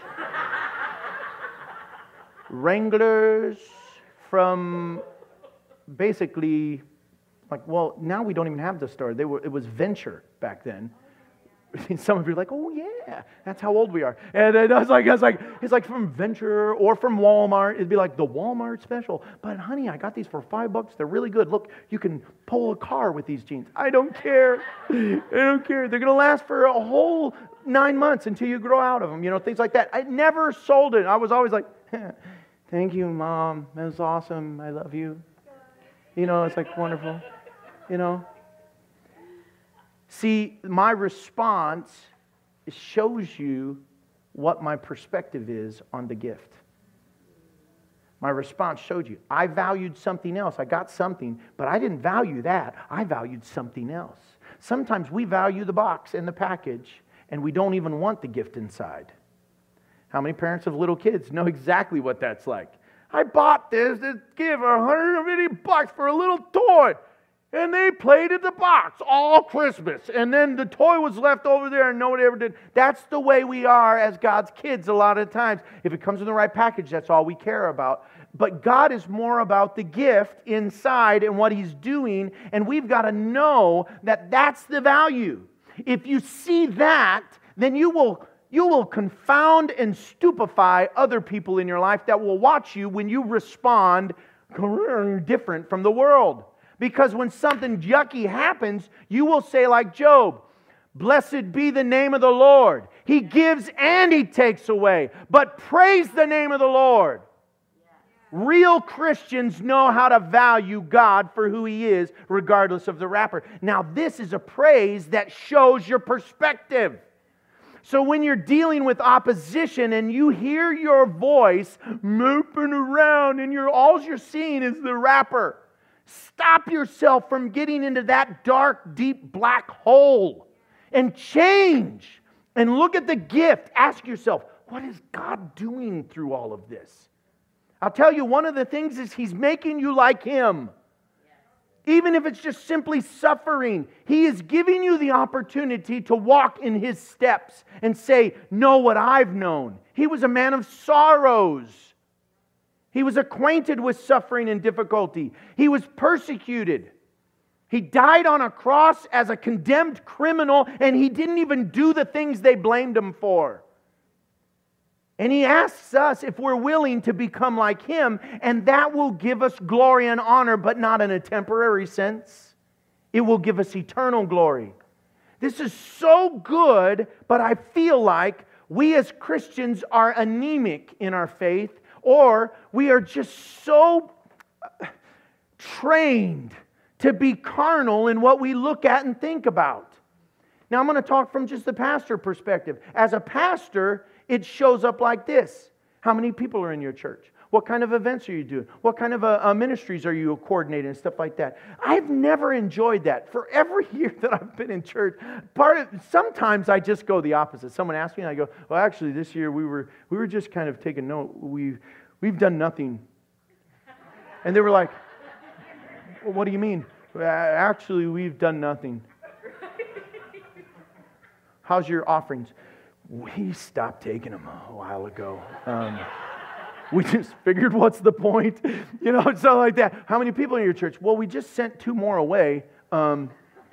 Wranglers from basically, like, well, now we don't even have the store. It was Venture back then. Some of you are like, oh yeah, that's how old we are. And it's like from Venture or from Walmart. It'd be like the Walmart special. But honey, I got these for $5. They're really good. Look, you can pull a car with these jeans. I don't care. I don't care. They're going to last for a whole 9 months until you grow out of them. You know, things like that. I never sold it. I was always like, thank you, Mom. That was awesome. I love you. You know, it's like wonderful. You know. See, my response shows you what my perspective is on the gift. My response showed you. I valued something else. I got something, but I didn't value that. I valued something else. Sometimes we value the box and the package, and we don't even want the gift inside. How many parents of little kids know exactly what that's like? I bought this gift for $150 for a little toy. And they played in the box all Christmas. And then the toy was left over there and nobody ever did. That's the way we are as God's kids a lot of times. If it comes in the right package, that's all we care about. But God is more about the gift inside and what He's doing. And we've got to know that that's the value. If you see that, then you will confound and stupefy other people in your life that will watch you when you respond different from the world. Because when something yucky happens, you will say like Job, blessed be the name of the Lord. He gives and He takes away. But praise the name of the Lord. Real Christians know how to value God for who He is, regardless of the wrapper. Now, this is a praise that shows your perspective. So when you're dealing with opposition and you hear your voice moping around and all you're seeing is the wrapper, stop yourself from getting into that dark, deep, black hole and change and look at the gift. Ask yourself, what is God doing through all of this? I'll tell you, one of the things is He's making you like Him. Even if it's just simply suffering, He is giving you the opportunity to walk in His steps and say, know what I've known. He was a man of sorrows. He was acquainted with suffering and difficulty. He was persecuted. He died on a cross as a condemned criminal, and He didn't even do the things they blamed Him for. And He asks us if we're willing to become like Him, and that will give us glory and honor, but not in a temporary sense. It will give us eternal glory. This is so good, but I feel like we as Christians are anemic in our faith, or we are just so trained to be carnal in what we look at and think about. Now, I'm going to talk from just the pastor perspective. As a pastor, it shows up like this. How many people are in your church? What kind of events are you doing? What kind of ministries are you coordinating and stuff like that? I've never enjoyed that. For every year that I've been in church, sometimes I just go the opposite. Someone asks me and I go, well, actually this year we were just kind of taking note. We've done nothing. And they were like, well, what do you mean? Actually, we've done nothing. How's your offerings? We stopped taking them a while ago. We just figured, what's the point? You know, something like that. How many people in your church? Well, we just sent 2 more away. I'm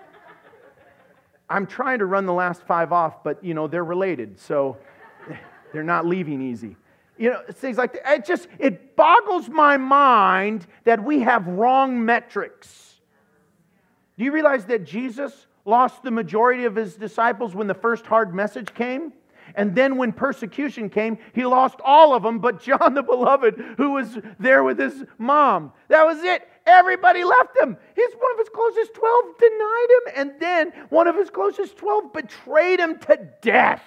trying to run the last 5 off, but, you know, they're related, so they're not leaving easy. You know, things like that. It boggles my mind that we have wrong metrics. Do you realize that Jesus lost the majority of His disciples when the first hard message came? And then when persecution came, He lost all of them but John the Beloved, who was there with his mom. That was it. Everybody left Him. One of His closest 12 denied Him, and then one of His closest 12 betrayed Him to death.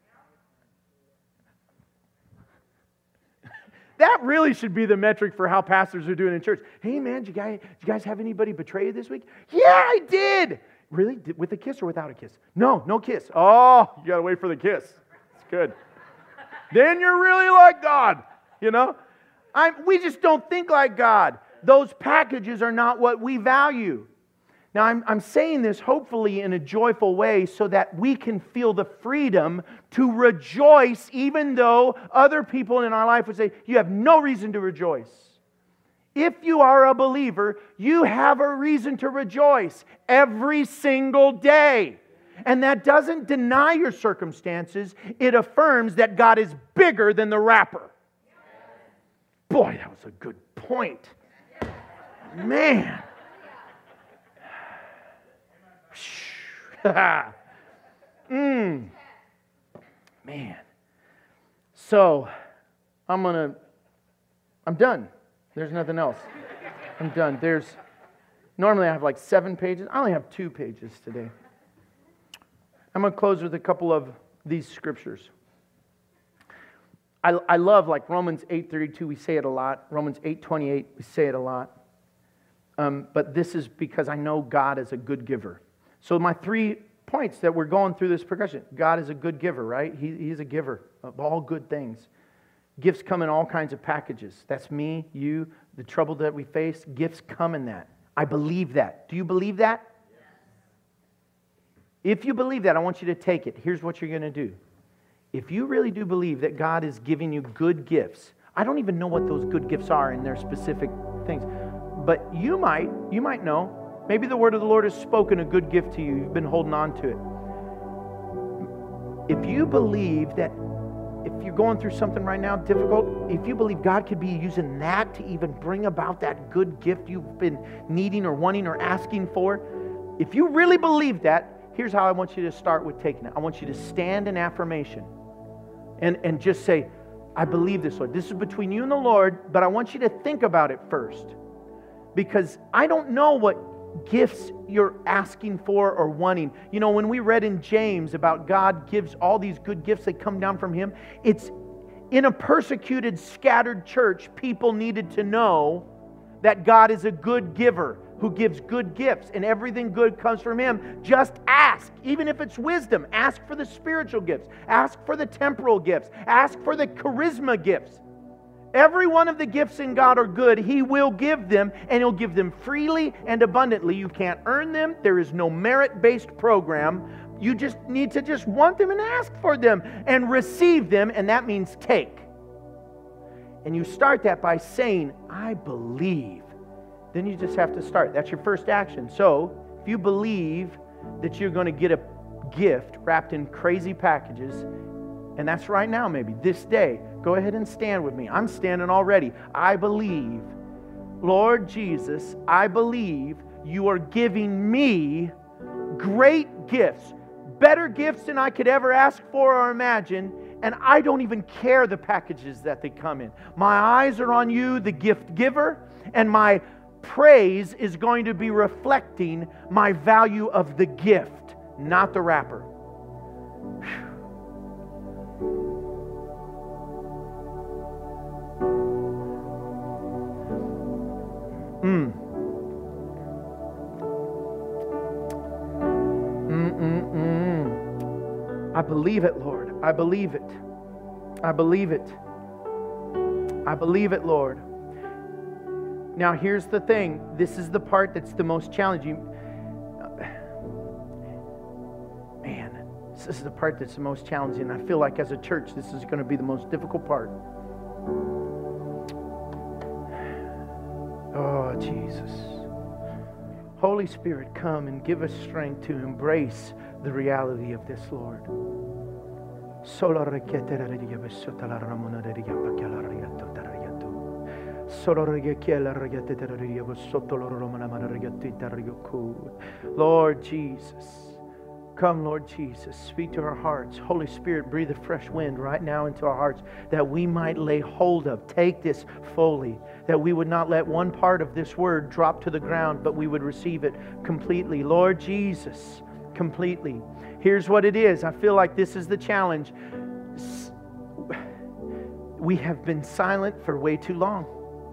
That really should be the metric for how pastors are doing in church. Hey man, did you guys have anybody betray you this week? Yeah, I did. Really? With a kiss or without a kiss? No kiss. Oh, you got to wait for the kiss. It's good. Then you're really like God, you know? We just don't think like God. Those packages are not what we value. Now, I'm saying this hopefully in a joyful way so that we can feel the freedom to rejoice even though other people in our life would say, you have no reason to rejoice. If you are a believer, you have a reason to rejoice every single day. And that doesn't deny your circumstances. It affirms that God is bigger than the wrapper. Boy, that was a good point. Man. Man. So, I'm done. There's nothing else. I'm done. Normally I have like 7 pages. I only have 2 pages today. I'm going to close with a couple of these scriptures. I love like Romans 8:32, we say it a lot. Romans 8:28, we say it a lot. But this is because I know God is a good giver. So my 3 points that we're going through this progression. God is a good giver, right? He's a giver of all good things. Gifts come in all kinds of packages. That's me, you, the trouble that we face. Gifts come in that. I believe that. Do you believe that? Yes. If you believe that, I want you to take it. Here's what you're going to do. If you really do believe that God is giving you good gifts, I don't even know what those good gifts are in their specific things, but you might know. Maybe the word of the Lord has spoken a good gift to you. You've been holding on to it. If you believe that, if you're going through something right now difficult, if you believe God could be using that to even bring about that good gift you've been needing or wanting or asking for, if you really believe that, here's how I want you to start with taking it. I want you to stand in affirmation and just say, I believe this, Lord. This is between you and the Lord, but I want you to think about it first. Because I don't know what gifts you're asking for or wanting. You know, when we read in James about God gives all these good gifts that come down from Him, it's in a persecuted, scattered church, people needed to know that God is a good giver who gives good gifts, and everything good comes from Him. Just ask, even if it's wisdom. Ask for the spiritual gifts. Ask for the temporal gifts. Ask for the charisma gifts. Every one of the gifts in God are good. He will give them, and He'll give them freely and abundantly. You can't earn them. There is no merit-based program. You just need to just want them and ask for them and receive them, and that means take. And you start that by saying, I believe. Then you just have to start. That's your first action. So, if you believe that you're going to get a gift wrapped in crazy packages, and that's right now maybe, this day, go ahead and stand with me. I'm standing already. I believe, Lord Jesus, I believe you are giving me great gifts, better gifts than I could ever ask for or imagine, and I don't even care the packages that they come in. My eyes are on you, the gift giver, and my praise is going to be reflecting my value of the gift, not the wrapper. Whew. I believe it, Lord. I believe it. I believe it. I believe it, Lord. Now, here's the thing. This is the part that's the most challenging. Man, this is the part that's the most challenging. I feel like as a church, this is going to be the most difficult part. Oh, Jesus. Holy Spirit, come and give us strength to embrace the reality of this, Lord. Lord Jesus, come, Lord Jesus, speak to our hearts. Holy Spirit, breathe a fresh wind right now into our hearts that we might lay hold of. Take this fully, that we would not let one part of this word drop to the ground, but we would receive it completely. Lord Jesus, completely. Here's what it is. I feel like this is the challenge. We have been silent for way too long.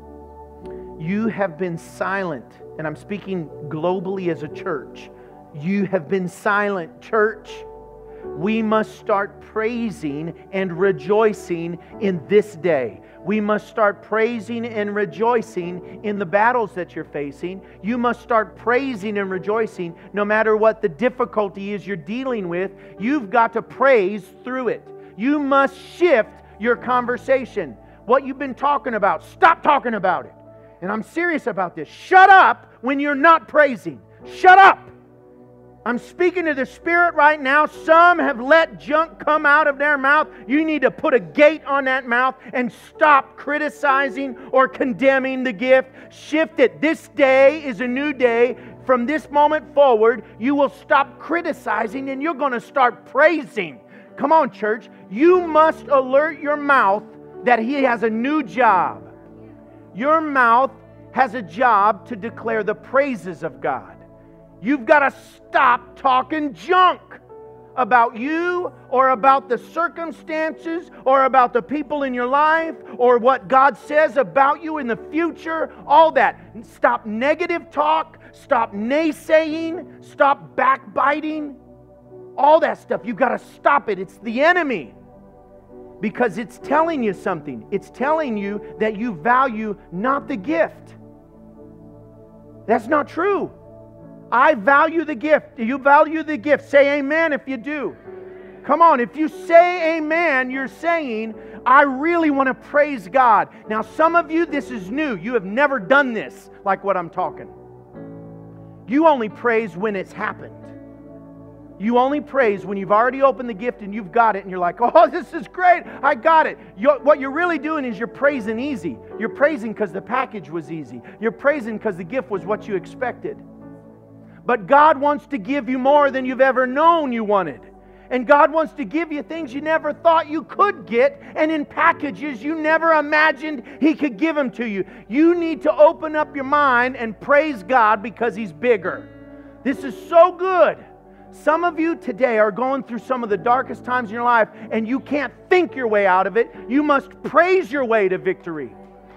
You have been silent, and I'm speaking globally as a church. You have been silent, church. We must start praising and rejoicing in this day. We must start praising and rejoicing in the battles that you're facing. You must start praising and rejoicing no matter what the difficulty is you're dealing with. You've got to praise through it. You must shift your conversation. What you've been talking about, stop talking about it. And I'm serious about this. Shut up when you're not praising. Shut up. I'm speaking to the Spirit right now. Some have let junk come out of their mouth. You need to put a gate on that mouth and stop criticizing or condemning the gift. Shift it. This day is a new day. From this moment forward, you will stop criticizing and you're going to start praising. Come on, church. You must alert your mouth that He has a new job. Your mouth has a job to declare the praises of God. You've got to stop talking junk about you or about the circumstances or about the people in your life or what God says about you in the future. All that. Stop negative talk. Stop naysaying. Stop backbiting. All that stuff. You've got to stop it. It's the enemy. Because it's telling you something. It's telling you that you value not the gift. That's not true. I value the gift. Do you value the gift? Say amen if you do. Come on, if you say amen, you're saying, I really want to praise God. Now, some of you, this is new. You have never done this like what I'm talking. You only praise when it's happened. You only praise when you've already opened the gift and you've got it and you're like, oh, this is great. I got it. What you're really doing is you're praising easy. You're praising because the package was easy. You're praising because the gift was what you expected. But God wants to give you more than you've ever known you wanted. And God wants to give you things you never thought you could get, and in packages you never imagined He could give them to you. You need to open up your mind and praise God because He's bigger. This is so good. Some of you today are going through some of the darkest times in your life, and you can't think your way out of it. You must praise your way to victory.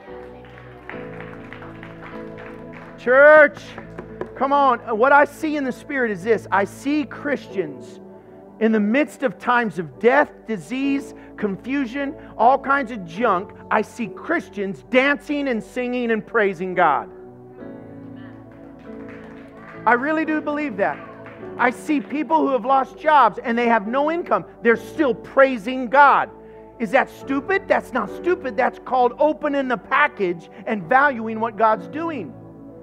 Church, come on. What I see in the Spirit is this. I see Christians in the midst of times of death, disease, confusion, all kinds of junk. I see Christians dancing and singing and praising God. I really do believe that. I see people who have lost jobs and they have no income. They're still praising God. Is that stupid? That's not stupid. That's called opening the package and valuing what God's doing.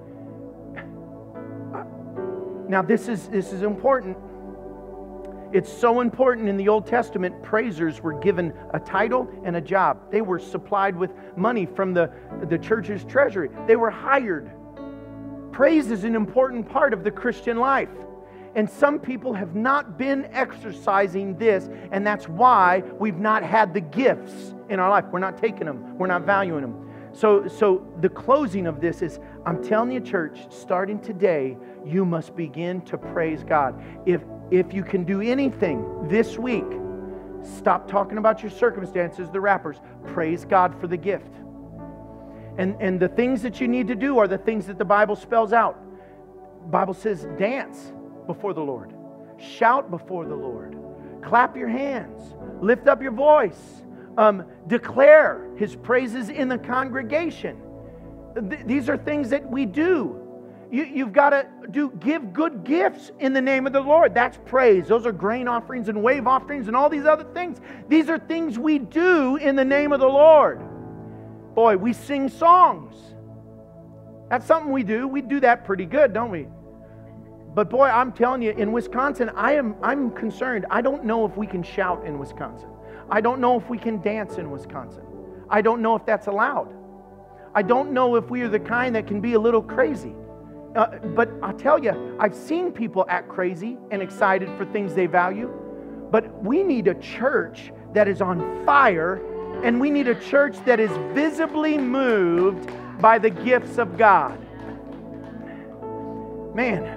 Now this is important. It's so important. In the Old Testament, praisers were given a title and a job. They were supplied with money from the church's treasury. They were hired. Praise is an important part of the Christian life. And some people have not been exercising this, and that's why we've not had the gifts in our life. We're not taking them. We're not valuing them. So the closing of this is, I'm telling you, church, starting today, you must begin to praise God. If you can do anything this week, stop talking about your circumstances, the rappers. Praise God for the gift. And the things that you need to do are the things that the Bible spells out. The Bible says dance before the Lord. Shout before the Lord. Clap your hands. Lift up your voice. Declare His praises in the congregation. These are things that we do. You've got to give good gifts in the name of the Lord. That's praise. Those are grain offerings and wave offerings and all these other things. These are things we do in the name of the Lord. Boy, we sing songs. That's something we do. We do that pretty good, don't we? But boy, I'm telling you, in Wisconsin, I'm concerned. I don't know if we can shout in Wisconsin. I don't know if we can dance in Wisconsin. I don't know if that's allowed. I don't know if we are the kind that can be a little crazy. But I'll tell you, I've seen people act crazy and excited for things they value. But we need a church that is on fire, and we need a church that is visibly moved by the gifts of God. Man.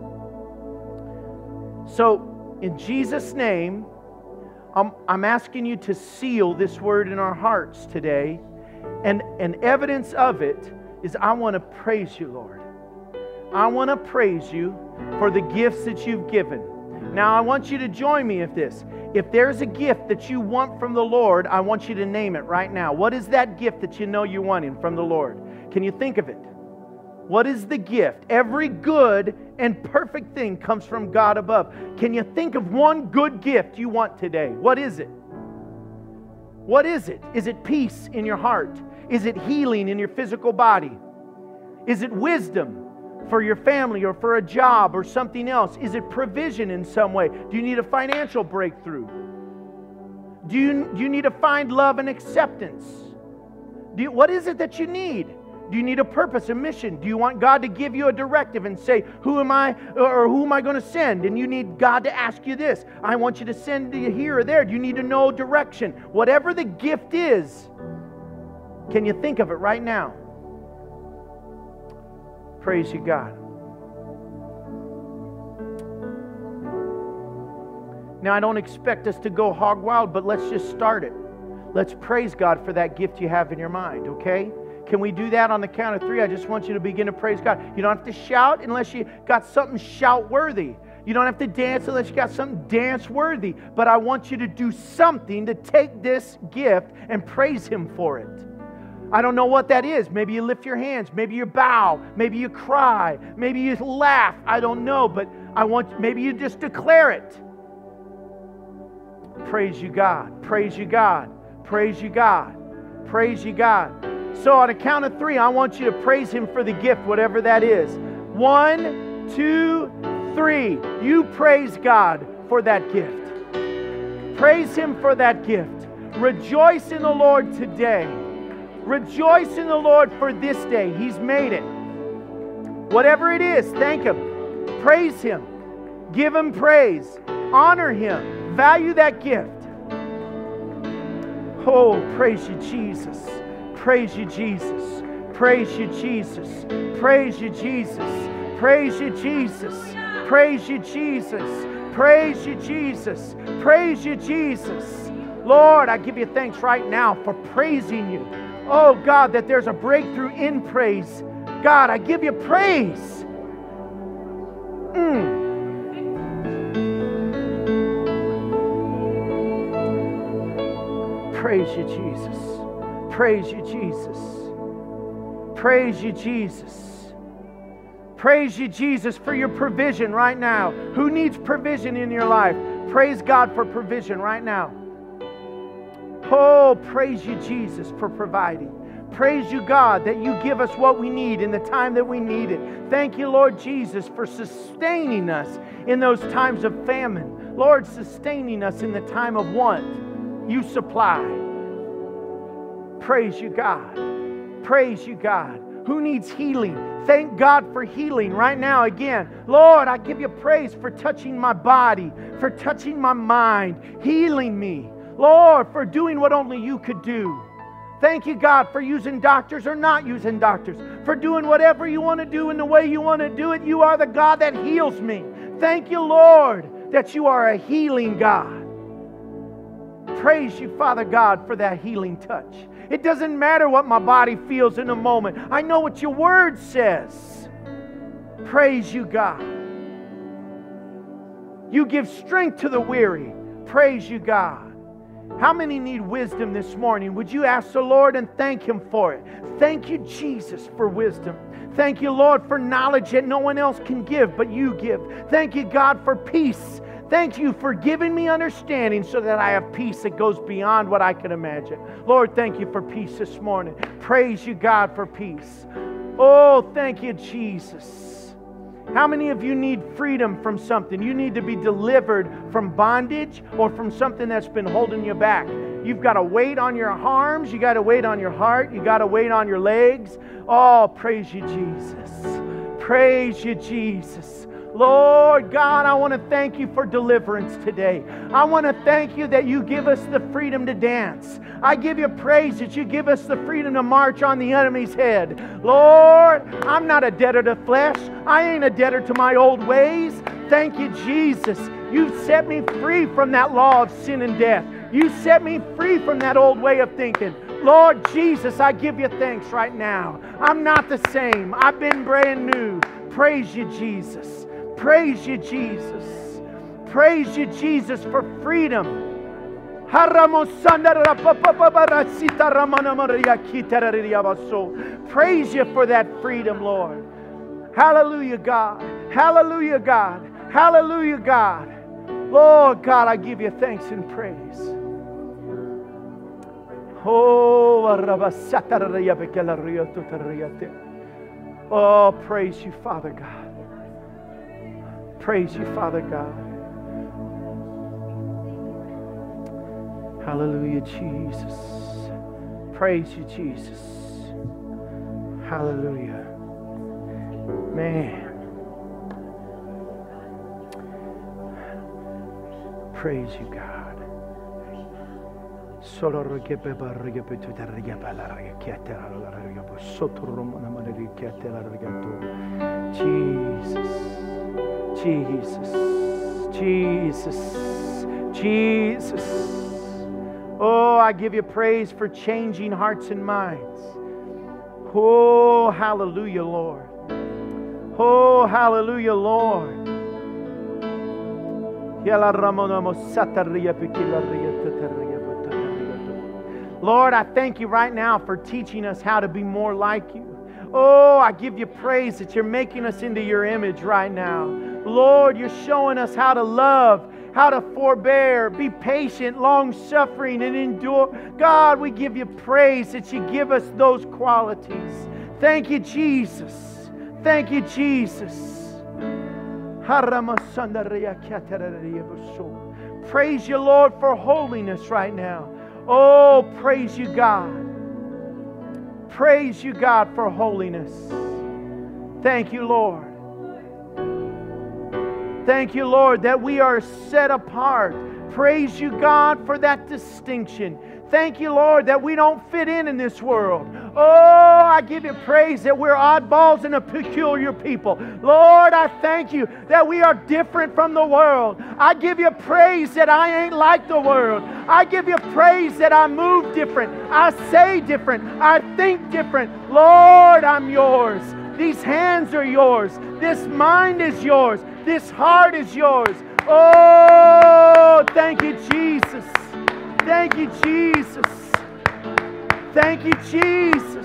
So, in Jesus' name, I'm asking you to seal this word in our hearts today. And evidence of it is I want to praise you, Lord. I want to praise you for the gifts that you've given. Now, I want you to join me with this. If there's a gift that you want from the Lord, I want you to name it right now. What is that gift that you know you're wanting from the Lord? Can you think of it? What is the gift? Every good and perfect thing comes from God above. Can you think of one good gift you want today? What is it? What is it? Is it peace in your heart? Is it healing in your physical body? Is it wisdom for your family or for a job or something else? Is it provision in some way? Do you need a financial breakthrough? Do you need to find love and acceptance? What is it that you need? Do you need a purpose, a mission? Do you want God to give you a directive and say, who am I going to send? And you need God to ask you this. I want you to send you here or there. Do you need to know direction? Whatever the gift is, can you think of it right now? Praise you, God. Now, I don't expect us to go hog wild, but let's just start it. Let's praise God for that gift you have in your mind, okay? Can we do that on the count of 3? I just want you to begin to praise God. You don't have to shout unless you got something shout-worthy. You don't have to dance unless you got something dance-worthy. But I want you to do something to take this gift and praise Him for it. I don't know what that is. Maybe you lift your hands. Maybe you bow. Maybe you cry. Maybe you laugh. I don't know. But maybe you just declare it. Praise you, God. Praise you, God. Praise you, God. Praise you, God. So on a count of 3, I want you to praise Him for the gift, whatever that is. 1, 2, 3. You praise God for that gift. Praise Him for that gift. Rejoice in the Lord today. Rejoice in the Lord for this day. He's made it. Whatever it is, thank Him. Praise Him. Give Him praise. Honor Him. Value that gift. Oh, praise you, Jesus. Praise you, Jesus. Praise you, Jesus. Praise you, Jesus. Praise you, Jesus. Praise you, Jesus. Praise you, Jesus. Praise you, Jesus. Lord, I give you thanks right now for praising you. Oh, God, that there's a breakthrough in praise. God, I give you praise. Praise you, Jesus. Praise you, Jesus. Praise you, Jesus. Praise you, Jesus, for your provision right now. Who needs provision in your life? Praise God for provision right now. Oh, praise you, Jesus, for providing. Praise you, God, that you give us what we need in the time that we need it. Thank you, Lord Jesus, for sustaining us in those times of famine. Lord, sustaining us in the time of want. You supply. Praise you, God. Praise you, God. Who needs healing? Thank God for healing right now again. Lord, I give you praise for touching my body, for touching my mind, healing me. Lord, for doing what only you could do. Thank you, God, for using doctors or not using doctors, for doing whatever you want to do in the way you want to do it. You are the God that heals me. Thank you, Lord, that you are a healing God. Praise you, Father God, for that healing touch. It doesn't matter what my body feels in a moment. I know what your word says. Praise you, God. You give strength to the weary. Praise you, God. How many need wisdom this morning? Would you ask the Lord and thank Him for it? Thank you, Jesus, for wisdom. Thank you, Lord, for knowledge that no one else can give, but you give. Thank you, God, for peace. Thank you for giving me understanding so that I have peace that goes beyond what I can imagine. Lord, thank you for peace this morning. Praise you, God, for peace. Oh, thank you, Jesus. How many of you need freedom from something? You need to be delivered from bondage or from something that's been holding you back. You've got a weight on your arms. You got a weight on your heart. You got a weight on your legs. Oh, praise you, Jesus. Praise you, Jesus. Lord God, I want to thank you for deliverance today. I want to thank you that you give us the freedom to dance. I give you praise that you give us the freedom to march on the enemy's head. Lord, I'm not a debtor to flesh. I ain't a debtor to my old ways. Thank you, Jesus. You've set me free from that law of sin and death. You set me free from that old way of thinking. Lord Jesus, I give you thanks right now. I'm not the same. I've been brand new. Praise you, Jesus. Praise you, Jesus. Praise you, Jesus, for freedom. Praise you for that freedom, Lord. Hallelujah, God. Hallelujah, God. Hallelujah, God. Lord God, I give you thanks and praise. Oh, praise you, Father God. Praise you, Father God. Hallelujah, Jesus. Praise you, Jesus. Hallelujah. Man. Praise you, God. Jesus. Jesus. Jesus. Oh, I give you praise for changing hearts and minds. Oh, hallelujah, Lord. Oh, hallelujah, Lord. Lord, I thank you right now for teaching us how to be more like you. Oh, I give you praise that you're making us into your image right now. Lord, you're showing us how to love, how to forbear, be patient, long-suffering, and endure. God, we give you praise that you give us those qualities. Thank you, Jesus. Thank you, Jesus. Praise you, Lord, for holiness right now. Oh, praise you, God. Praise you, God, for holiness. Thank you, Lord. Thank you, Lord, that we are set apart. Praise you, God, for that distinction. Thank you, Lord, that we don't fit in this world. Oh, I give you praise that we're oddballs and a peculiar people. Lord, I thank you that we are different from the world. I give you praise that I ain't like the world. I give you praise that I move different. I say different. I think different. Lord, I'm yours. These hands are yours. This mind is yours. This heart is yours. Oh, thank you, Jesus. Thank you, Jesus. Thank you, Jesus.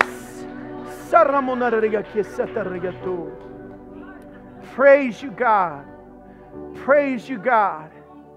Praise you, God. Praise you, God.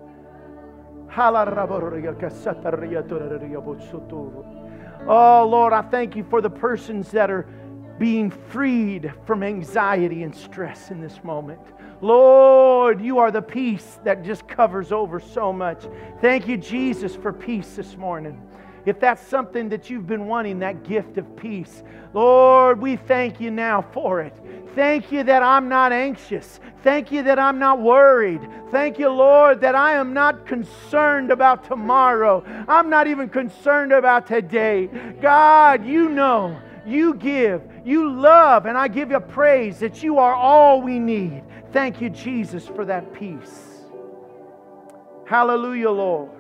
Oh, Lord, I thank you for the persons that are being freed from anxiety and stress in this moment. Lord, you are the peace that just covers over so much. Thank you, Jesus, for peace this morning. If that's something that you've been wanting, that gift of peace, Lord, we thank you now for it. Thank you that I'm not anxious. Thank you that I'm not worried. Thank you, Lord, that I am not concerned about tomorrow. I'm not even concerned about today. God, you know, you give, you love, and I give you praise that you are all we need. Thank you, Jesus, for that peace. Hallelujah, Lord.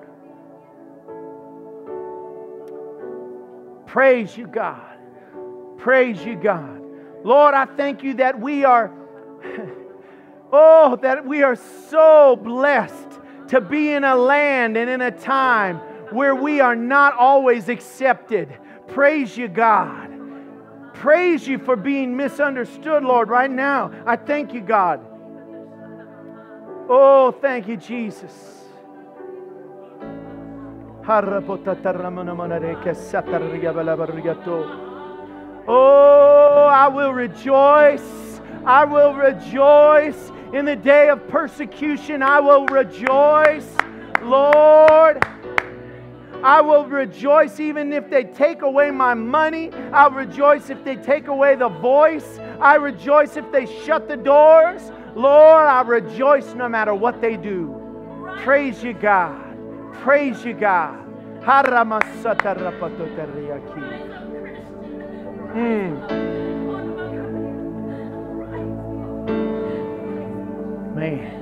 Praise you, God. Praise you, God. Lord, I thank you that we are, that we are so blessed to be in a land and in a time where we are not always accepted. Praise you, God. Praise you for being misunderstood, Lord, right now. I thank you, God. Oh, thank you, Jesus. Oh, I will rejoice. I will rejoice. In the day of persecution, I will rejoice. Lord, I will rejoice even if they take away my money. I'll rejoice if they take away the voice. I rejoice if they shut the doors. Lord, I rejoice no matter what they do. Praise you, God. Praise you, God. Man.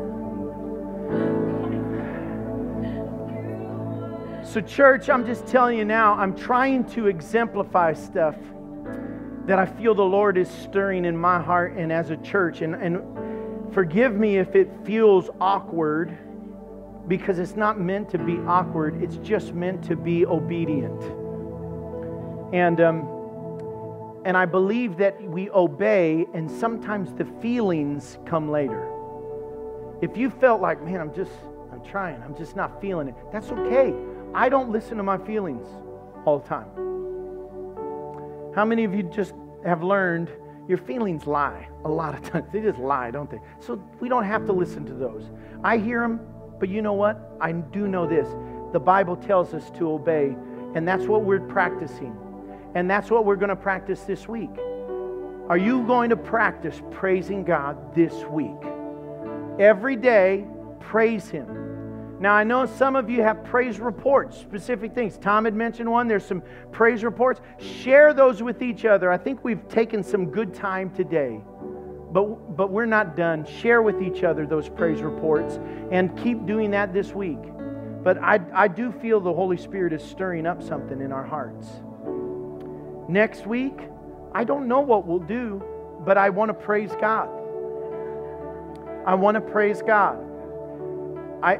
So church, I'm just telling you now, I'm trying to exemplify stuff that I feel the Lord is stirring in my heart and as a church. And forgive me if it feels awkward, because it's not meant to be awkward. It's just meant to be obedient. And I believe that we obey, and sometimes the feelings come later. If you felt like, man, I'm trying, I'm just not feeling it, that's okay. I don't listen to my feelings all the time. How many of you just have learned your feelings lie a lot of times? They just lie, don't they? So we don't have to listen to those. I hear them, but you know what? I do know this. The Bible tells us to obey, and that's what we're practicing. And that's what we're going to practice this week. Are you going to practice praising God this week? Every day, praise Him. Now, I know some of you have praise reports, specific things. Tom had mentioned one. There's some praise reports. Share those with each other. I think we've taken some good time today. But we're not done. Share with each other those praise reports and keep doing that this week. But I do feel the Holy Spirit is stirring up something in our hearts. Next week, I don't know what we'll do, but I want to praise God. I want to praise God. I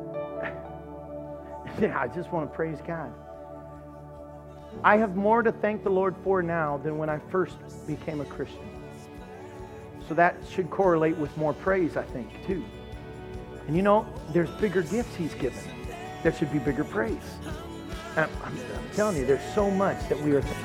just want to praise God. I have more to thank the Lord for now than when I first became a Christian. So that should correlate with more praise, I think, too. And you know, there's bigger gifts He's given. There should be bigger praise. I'm telling you, there's so much that we are thankful.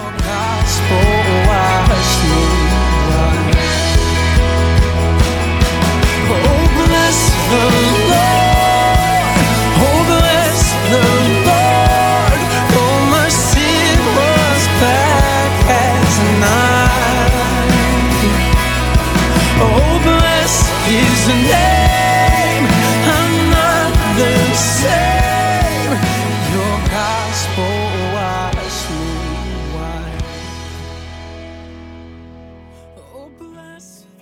Oh, bless the Lord. Oh, bless the Lord. Oh, my sin was black as night. Oh, bless His name. I'm not the same. Your gospel washed me white. Oh, bless